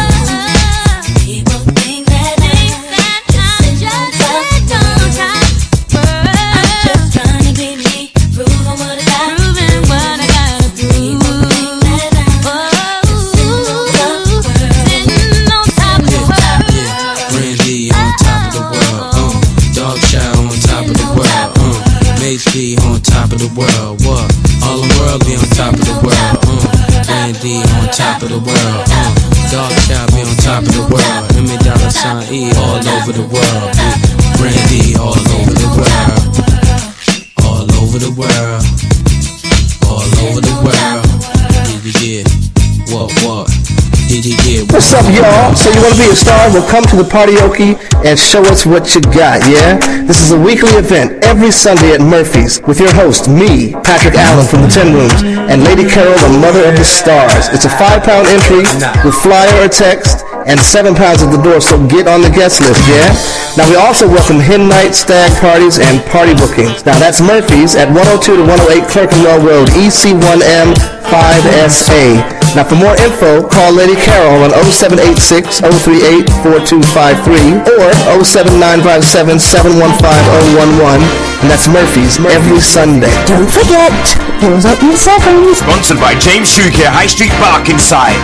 [SPEAKER 14] Be on top of the world, what? All the world be on top of the world, uh. Randy on top of the world, uh. Dog Child be on top of the world. M A dollar sign E all over the world. Randy all over the world, all over the world, all over the world. Yeah, yeah, what, what?
[SPEAKER 6] What's up, y'all? So you want to be a star? Well, come to the Partyoki and show us what you got, yeah? This is a weekly event every Sunday at Murphy's with your host, me, Patrick Allen from the Ten Rooms, and Lady Carol, the Mother of the Stars. It's a five-pound entry with flyer or text and seven pounds at the door, so get on the guest list, yeah? Now, we also welcome hen night, stag parties, and party bookings. Now, that's Murphy's at one oh two to one oh eight Clerkenwell Road, E C one M five S A. Now, for more info, call Lady Carol on oh seven eight six, oh three eight, four two five three or oh seven nine five seven, seven one five oh one one. And that's Murphy's every Sunday.
[SPEAKER 1] Don't forget, doors open at seven.
[SPEAKER 7] Sponsored by James Shuker, High Street Park inside.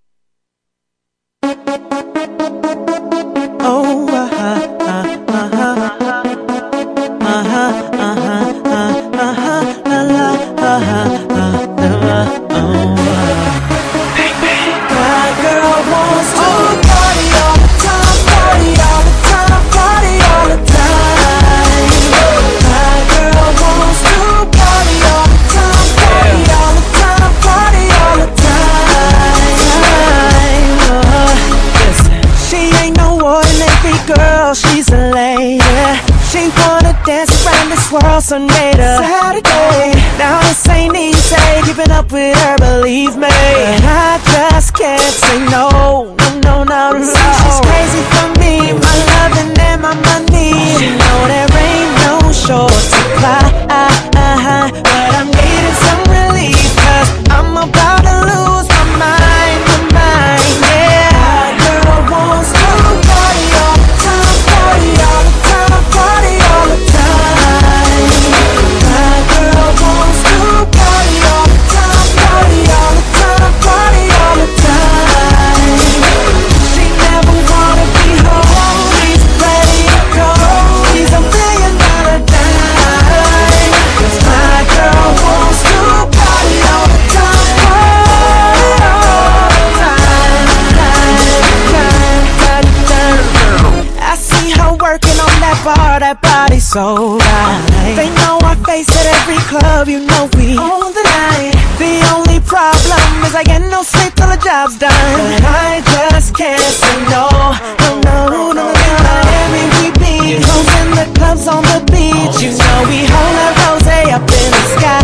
[SPEAKER 3] Oh, uh-huh, uh-huh, uh-huh, uh-huh, uh-huh, uh-huh, uh-huh, uh-huh, uh-huh. She's a lady. She wanna dance around this world Sunday to Saturday. Now this ain't easy, keeping up with her, believe me. But I just can't say no, no, no, no, no. She's crazy for me, my loving and my money. She know there ain't no short supply, but I'm needing some relief, cause I'm about to lose my mind, my mind, yeah. My girl wants to party all the time, party all the time, party all the time. My girl wants to party all the time, party all the time, party all the time. She never wanna be home, he's ready to go, he's a million dollar dime. 'Cause my girl wants to party all the time, party all the time, time, time, time. I see her working on that bar, that body so right. They know our face at every club, you know we on the night. The only problem is I get no sleep till the job's done. But I just can't say no, no, no, no. In Miami we be hoes in the clubs on the beach. You know we hold that rose up in the sky,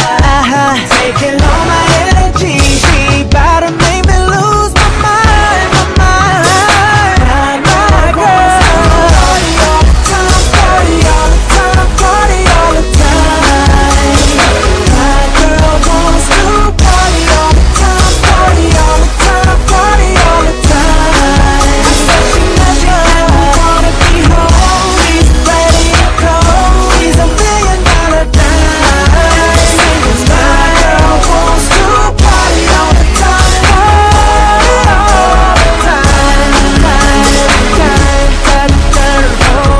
[SPEAKER 3] taking all my energy. She bout to make me lose my mind, my mind. My, my girl. Party all the time, party all the time, party all the time. My girl wants to party all the time, party all the time, party all the time. She never wanna be home, he's ready to go, he's a million dollar dime. 'Cause my girl wants to party all the time, party all the time, time, time, time,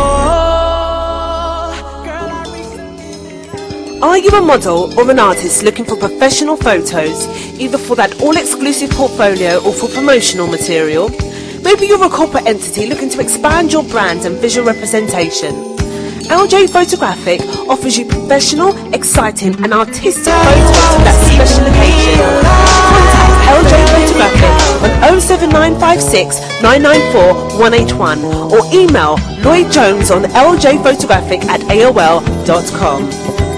[SPEAKER 3] oh.
[SPEAKER 1] Are you a model or an artist looking for professional photos, either for that all-exclusive portfolio or for promotional material? Maybe you're a corporate entity looking to expand your brand and visual representation. L J Photographic offers you professional, exciting and artistic photos for that special occasion. Contact L J Photographic on on oh seven nine five six nine nine four one eight one or email Lloyd Jones on l j photographic at a o l dot com.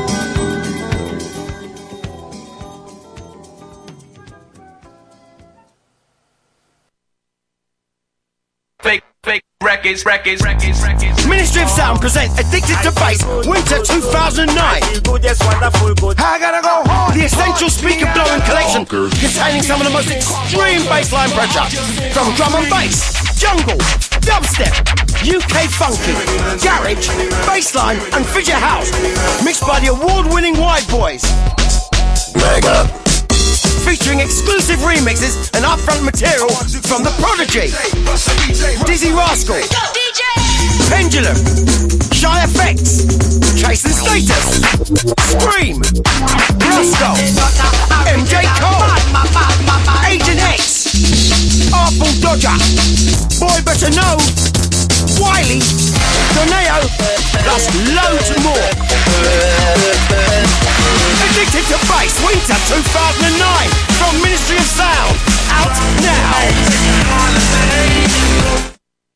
[SPEAKER 8] Fake, fake records, records, records, records. Ministry of Sound presents Addicted to Bass, Winter two thousand nine. I gotta go hard. The Essential Speaker Blowing Collection, containing some of the most extreme bassline pressure, from drum and bass, jungle, dubstep, U K funky, garage, bassline, and fidget house, mixed by the award-winning White Boys. Mega. Featuring exclusive remixes and upfront material from The Prodigy, Dizzy Rascal, Pendulum, Shy Effects, Chase and Status, Scream, Roscoe, M J Cole, Agent X, Artful Dodger, Boy Better Know, Wiley, Doneo, plus loads more. Addicted to Bass, Winter two thousand nine, from Ministry of Sound, out now.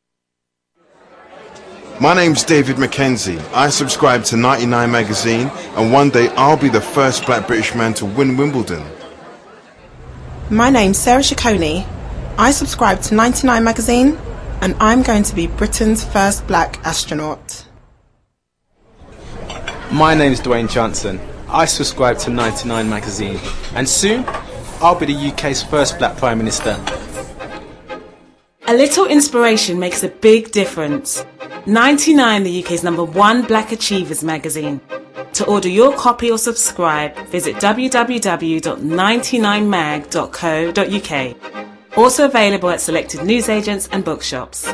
[SPEAKER 9] My name's David Mackenzie. I subscribe to ninety-nine magazine, and one day I'll be the first black British man to win Wimbledon.
[SPEAKER 10] My name's Sarah Ciccone. I subscribe to ninety-nine magazine, and I'm going to be Britain's first black astronaut.
[SPEAKER 11] My name's Dwayne Johnson. I subscribe to ninety-nine magazine, and soon I'll be the U K's first black Prime Minister.
[SPEAKER 12] A little inspiration makes a big difference. ninety-nine, the U K's number one Black Achievers magazine. To order your copy or subscribe, visit w w w dot ninety-nine mag dot co dot u k. Also available at selected newsagents and bookshops.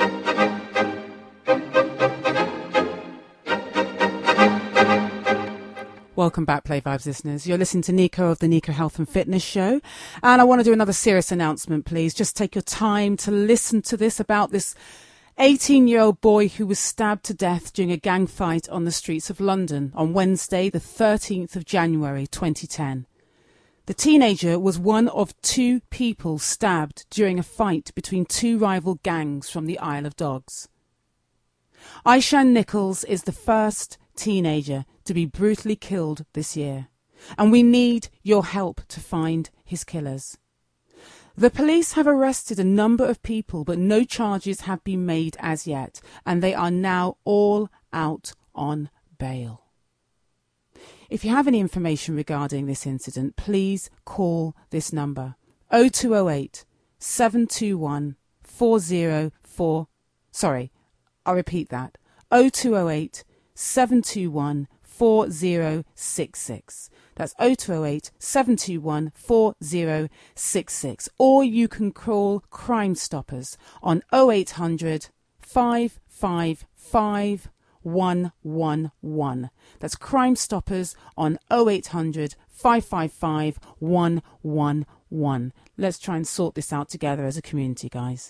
[SPEAKER 2] Welcome back, Play Vibes listeners. You're listening to Nico of the Nico Health and Fitness Show. And I want to do another serious announcement, please. Just take your time to listen to this about this eighteen-year-old boy who was stabbed to death during a gang fight on the streets of London on Wednesday, the thirteenth of January, twenty ten. The teenager was one of two people stabbed during a fight between two rival gangs from the Isle of Dogs. Aishan Nichols is the first teenager to be brutally killed this year, and we need your help to find his killers. The police have arrested a number of people, but no charges have been made as yet, and they are now all out on bail. If you have any information regarding this incident, please call this number oh two oh eight, seven two one, four oh four. Sorry, I'll repeat that. oh two oh eight, seven two one, four oh six six. That's oh two oh eight, seven two one, four oh six six. Or you can call Crime Stoppers on oh eight hundred, five five five, one one one. That's Crime Stoppers on oh eight hundred, five five five, one one one. Let's try and sort this out together as a community, guys.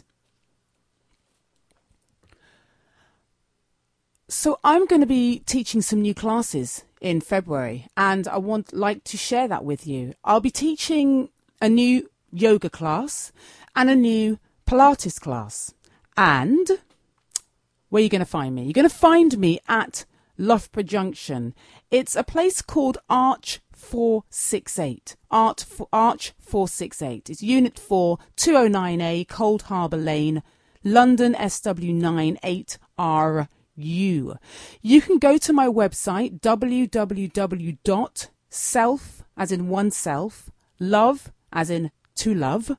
[SPEAKER 2] So I'm going to be teaching some new classes in February, and I want like to share that with you. I'll be teaching a new yoga class and a new Pilates class. And where are you going to find me? You're going to find me at Loughborough Junction. It's a place called Arch four six eight. Art for Arch four six eight. It's Unit four, two oh nine A, Cold Harbour Lane, London S W nine eight R U. You can go to my website w w w dot self as in oneself, love as in to love,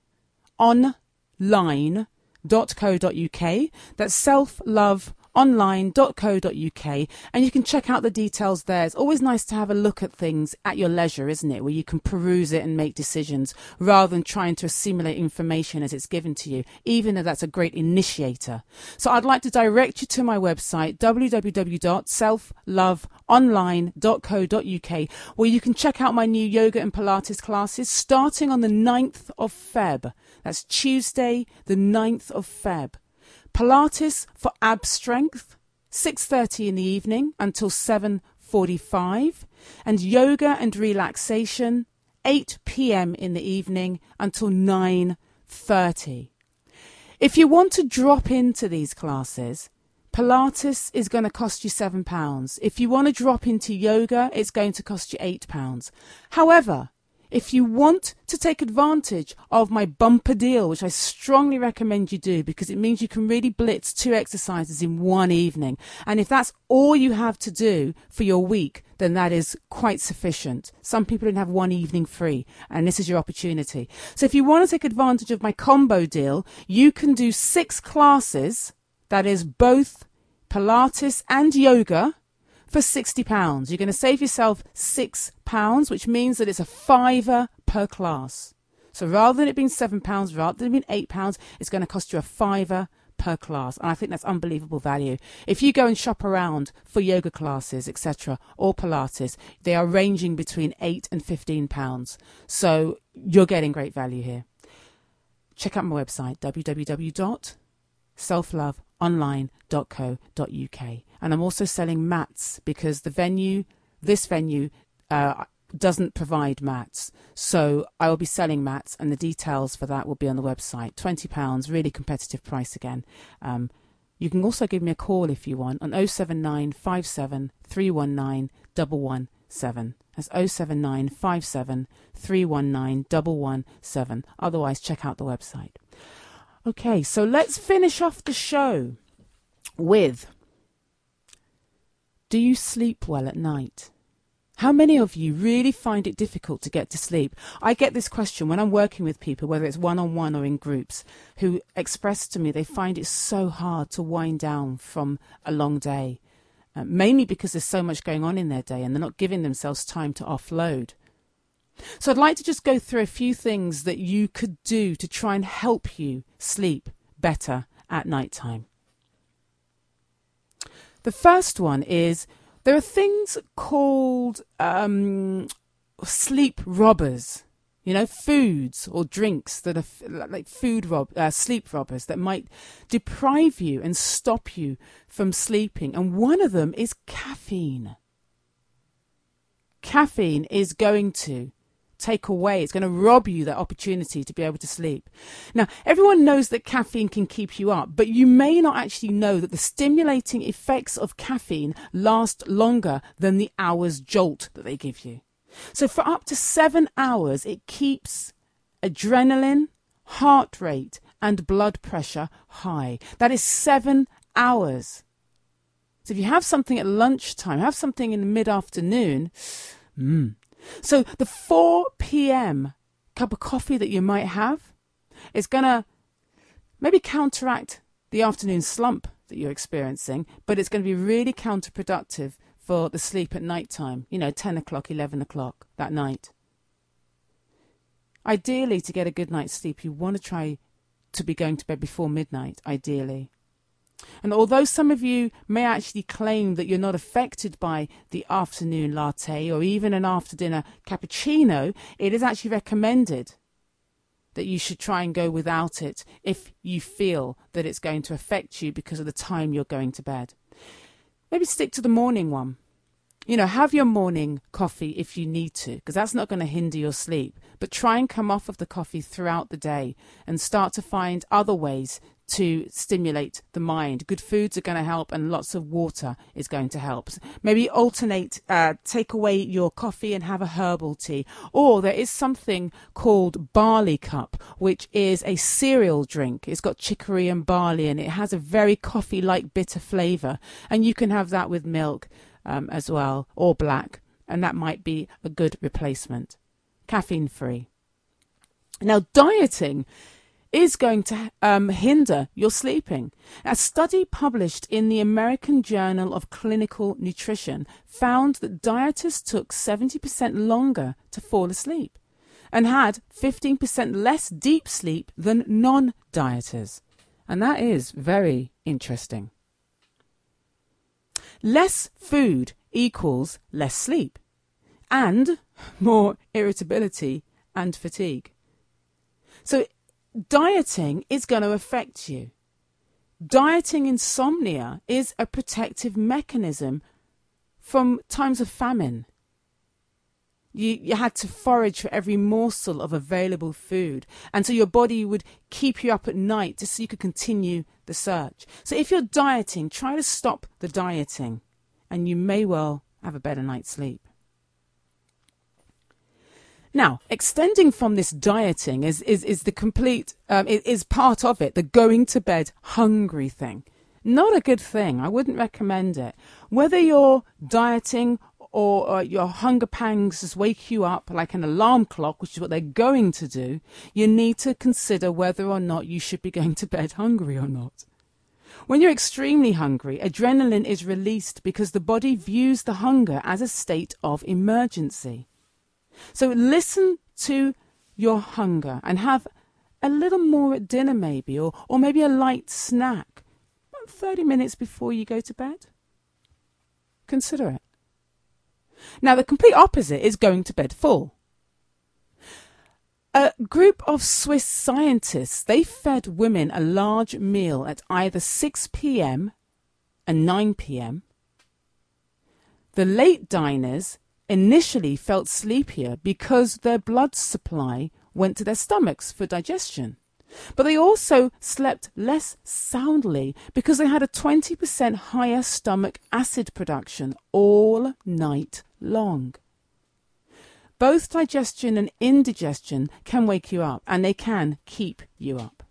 [SPEAKER 2] online dot co dot u k. That's self love online dot co dot u k, and you can check out the details there. It's always nice to have a look at things at your leisure, isn't it, where you can peruse it and make decisions rather than trying to assimilate information as it's given to you, even though that's a great initiator. So I'd like to direct you to my website w w w dot self love online dot co dot u k, where you can check out my new yoga and Pilates classes starting on the ninth of February. That's Tuesday the ninth of February. Pilates for ab strength, six thirty in the evening until seven forty-five, and yoga and relaxation, eight p m in the evening until nine thirty. If you want to drop into these classes, Pilates is going to cost you seven pounds. If you want to drop into yoga, it's going to cost you eight pounds. However, if you want to take advantage of my bumper deal, which I strongly recommend you do because it means you can really blitz two exercises in one evening. And if that's all you have to do for your week, then that is quite sufficient. Some people don't have one evening free, and this is your opportunity. So if you want to take advantage of my combo deal, you can do six classes, that is both Pilates and yoga, for sixty pounds. You're going to save yourself six pounds, which means that it's a fiver per class. So rather than it being seven pounds, rather than it being eight pounds, it's going to cost you a fiver per class. And I think that's unbelievable value. If you go and shop around for yoga classes, et cetera, or Pilates, they are ranging between eight and fifteen pounds. So you're getting great value here. Check out my website, w w w dot self love online dot co dot u k. And I'm also selling mats because the venue, this venue, uh, doesn't provide mats. So I will be selling mats, and the details for that will be on the website. twenty pounds, really competitive price again. Um, you can also give me a call if you want on oh seven nine five seven three one nine one one seven. That's oh seven nine five seven three one nine one one seven. Otherwise, check out the website. Okay, so let's finish off the show with, do you sleep well at night? How many of you really find it difficult to get to sleep? I get this question when I'm working with people, whether it's one-on-one or in groups, who express to me they find it so hard to wind down from a long day, uh, mainly because there's so much going on in their day and they're not giving themselves time to offload. So I'd like to just go through a few things that you could do to try and help you sleep better at night time. The first one is there are things called um, sleep robbers, you know, foods or drinks that are f- like food rob, uh, sleep robbers that might deprive you and stop you from sleeping. And one of them is caffeine. Caffeine is going to take away, it's going to rob you that opportunity to be able to sleep. Now, everyone knows that caffeine can keep you up, but you may not actually know that the stimulating effects of caffeine last longer than the hour's jolt that they give you. So for up to seven hours, it keeps adrenaline, heart rate, and blood pressure high. That is seven hours. So if you have something at lunchtime, have something in the mid-afternoon, mmm, so the four p.m. cup of coffee that you might have is going to maybe counteract the afternoon slump that you're experiencing, but it's going to be really counterproductive for the sleep at night time, you know, ten o'clock, eleven o'clock that night. Ideally, to get a good night's sleep, you want to try to be going to bed before midnight, ideally. And although some of you may actually claim that you're not affected by the afternoon latte or even an after-dinner cappuccino, it is actually recommended that you should try and go without it if you feel that it's going to affect you because of the time you're going to bed. Maybe stick to the morning one. You know, have your morning coffee if you need to, because that's not going to hinder your sleep. But try and come off of the coffee throughout the day and start to find other ways to stimulate the mind. Good foods are going to help, and lots of water is going to help. Maybe alternate, uh, take away your coffee and have a herbal tea. Or there is something called Barley Cup, which is a cereal drink. It's got chicory and barley, and it has a very coffee-like bitter flavour. And you can have that with milk um, as well, or black, and that might be a good replacement. Caffeine-free. Now, dieting is going to um, hinder your sleeping. A study published in the American Journal of Clinical Nutrition found that dieters took seventy percent longer to fall asleep and had fifteen percent less deep sleep than non-dieters. And that is very interesting. Less food equals less sleep and more irritability and fatigue. So dieting is going to affect you. Dieting insomnia is a protective mechanism from times of famine. You, you had to forage for every morsel of available food. And so your body would keep you up at night just so you could continue the search. So if you're dieting, try to stop the dieting and you may well have a better night's sleep. Now, extending from this dieting is, is, is the complete, um, is, is part of it, the going to bed hungry thing. Not a good thing. I wouldn't recommend it. Whether you're dieting or uh, your hunger pangs just wake you up like an alarm clock, which is what they're going to do, you need to consider whether or not you should be going to bed hungry or not. When you're extremely hungry, adrenaline is released because the body views the hunger as a state of emergency. So listen to your hunger and have a little more at dinner maybe, or, or maybe a light snack about thirty minutes before you go to bed. Consider it. Now, the complete opposite is going to bed full. A group of Swiss scientists, they fed women a large meal at either six p.m. and nine p.m. The late diners initially felt sleepier because their blood supply went to their stomachs for digestion. But they also slept less soundly because they had a twenty percent higher stomach acid production all night long. Both digestion and indigestion can wake you up, and they can keep you up.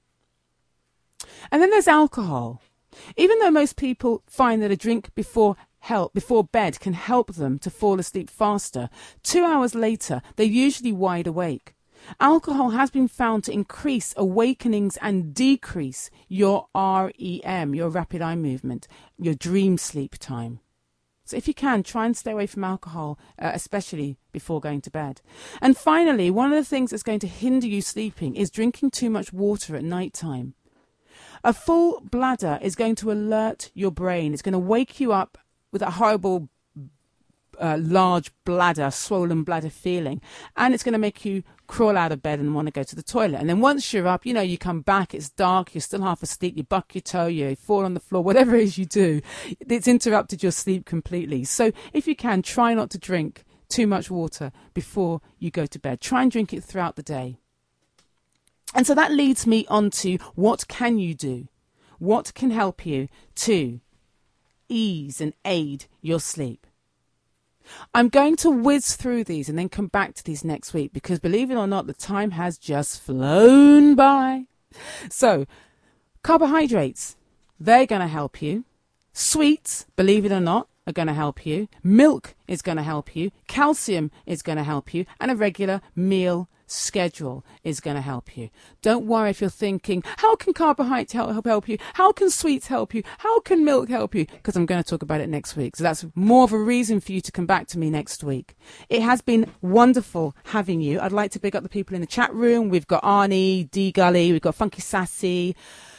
[SPEAKER 2] And then there's alcohol. Even though most people find that a drink before help before bed can help them to fall asleep faster, two hours later they're usually wide awake. Alcohol has been found to increase awakenings and decrease your R E M, your rapid eye movement, your dream sleep time. So if you can, try and stay away from alcohol, uh, especially before going to bed. And finally, one of the things that's going to hinder you sleeping is drinking too much water at night time. A full bladder is going to alert your brain. It's going to wake you up with a horrible uh, large bladder, swollen bladder feeling. And it's going to make you crawl out of bed and want to go to the toilet. And then once you're up, you know, you come back, it's dark, you're still half asleep, you buck your toe, you fall on the floor, whatever it is you do, it's interrupted your sleep completely. So if you can, try not to drink too much water before you go to bed. Try and drink it throughout the day. And so that leads me on to what can you do? What can help you to ease and aid your sleep? I'm going to whiz through these and then come back to these next week because, believe it or not, the time has just flown by. So, carbohydrates, they're going to help you. Sweets, believe it or not, are going to help you. Milk is going to help you. Calcium is going to help you. And a regular meal schedule is going to help you. Don't worry if you're thinking, how can carbohydrates help, help help you? How can sweets help you? How can milk help you? Because I'm going to talk about it next week. So that's more of a reason for you to come back to me next week. It has been wonderful having you. I'd like to big up the people in the chat room. We've got Arnie, D Gully, we've got Funky Sassy.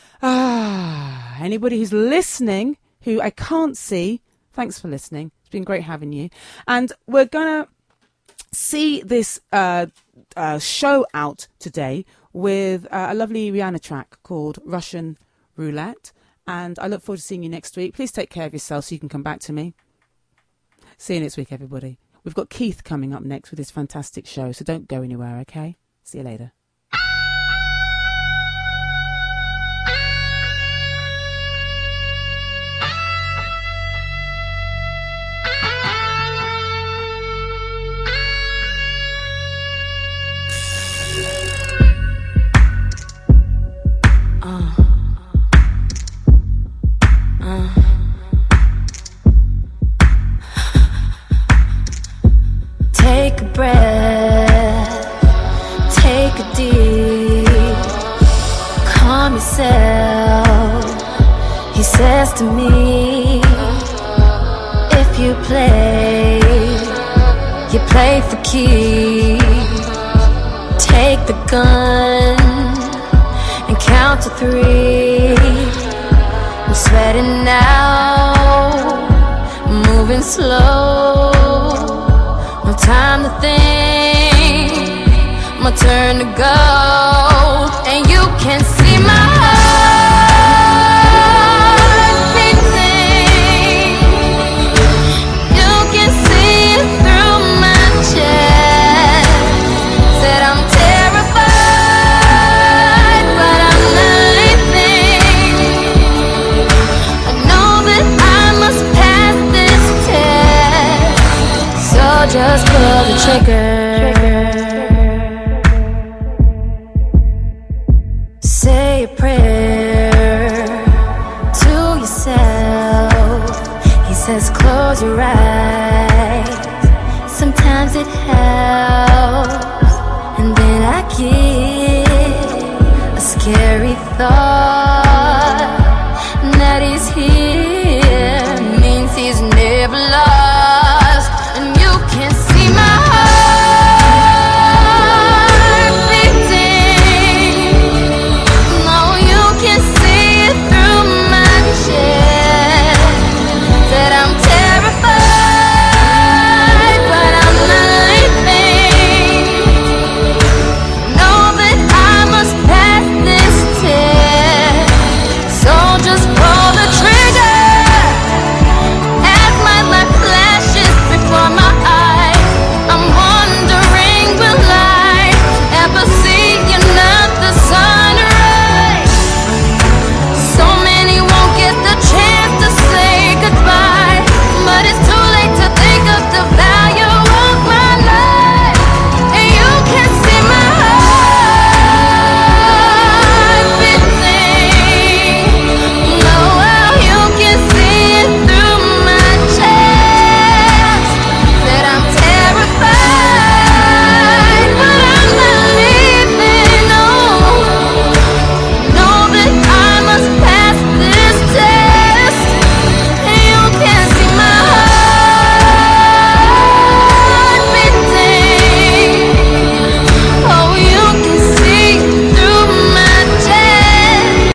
[SPEAKER 2] Ah, anybody who's listening who I can't see, thanks for listening. It's been great having you. And we're going to see this uh, uh, show out today with uh, a lovely Rihanna track called Russian Roulette. And I look forward to seeing you next week. Please take care of yourself so you can come back to me. See you next week, everybody. We've got Keith coming up next with his fantastic show, so don't go anywhere, okay? See you later.
[SPEAKER 13] Take a breath, take a deep, calm yourself. He says to me, if you play, you play for keeps. Take the gun and count to three. I'm sweating now, moving slow. No time to think, my turn to go. And you can see my heart beating. You can see it through my chest. Say a prayer to yourself. He says close your eyes, sometimes it helps. And then I get a scary thought.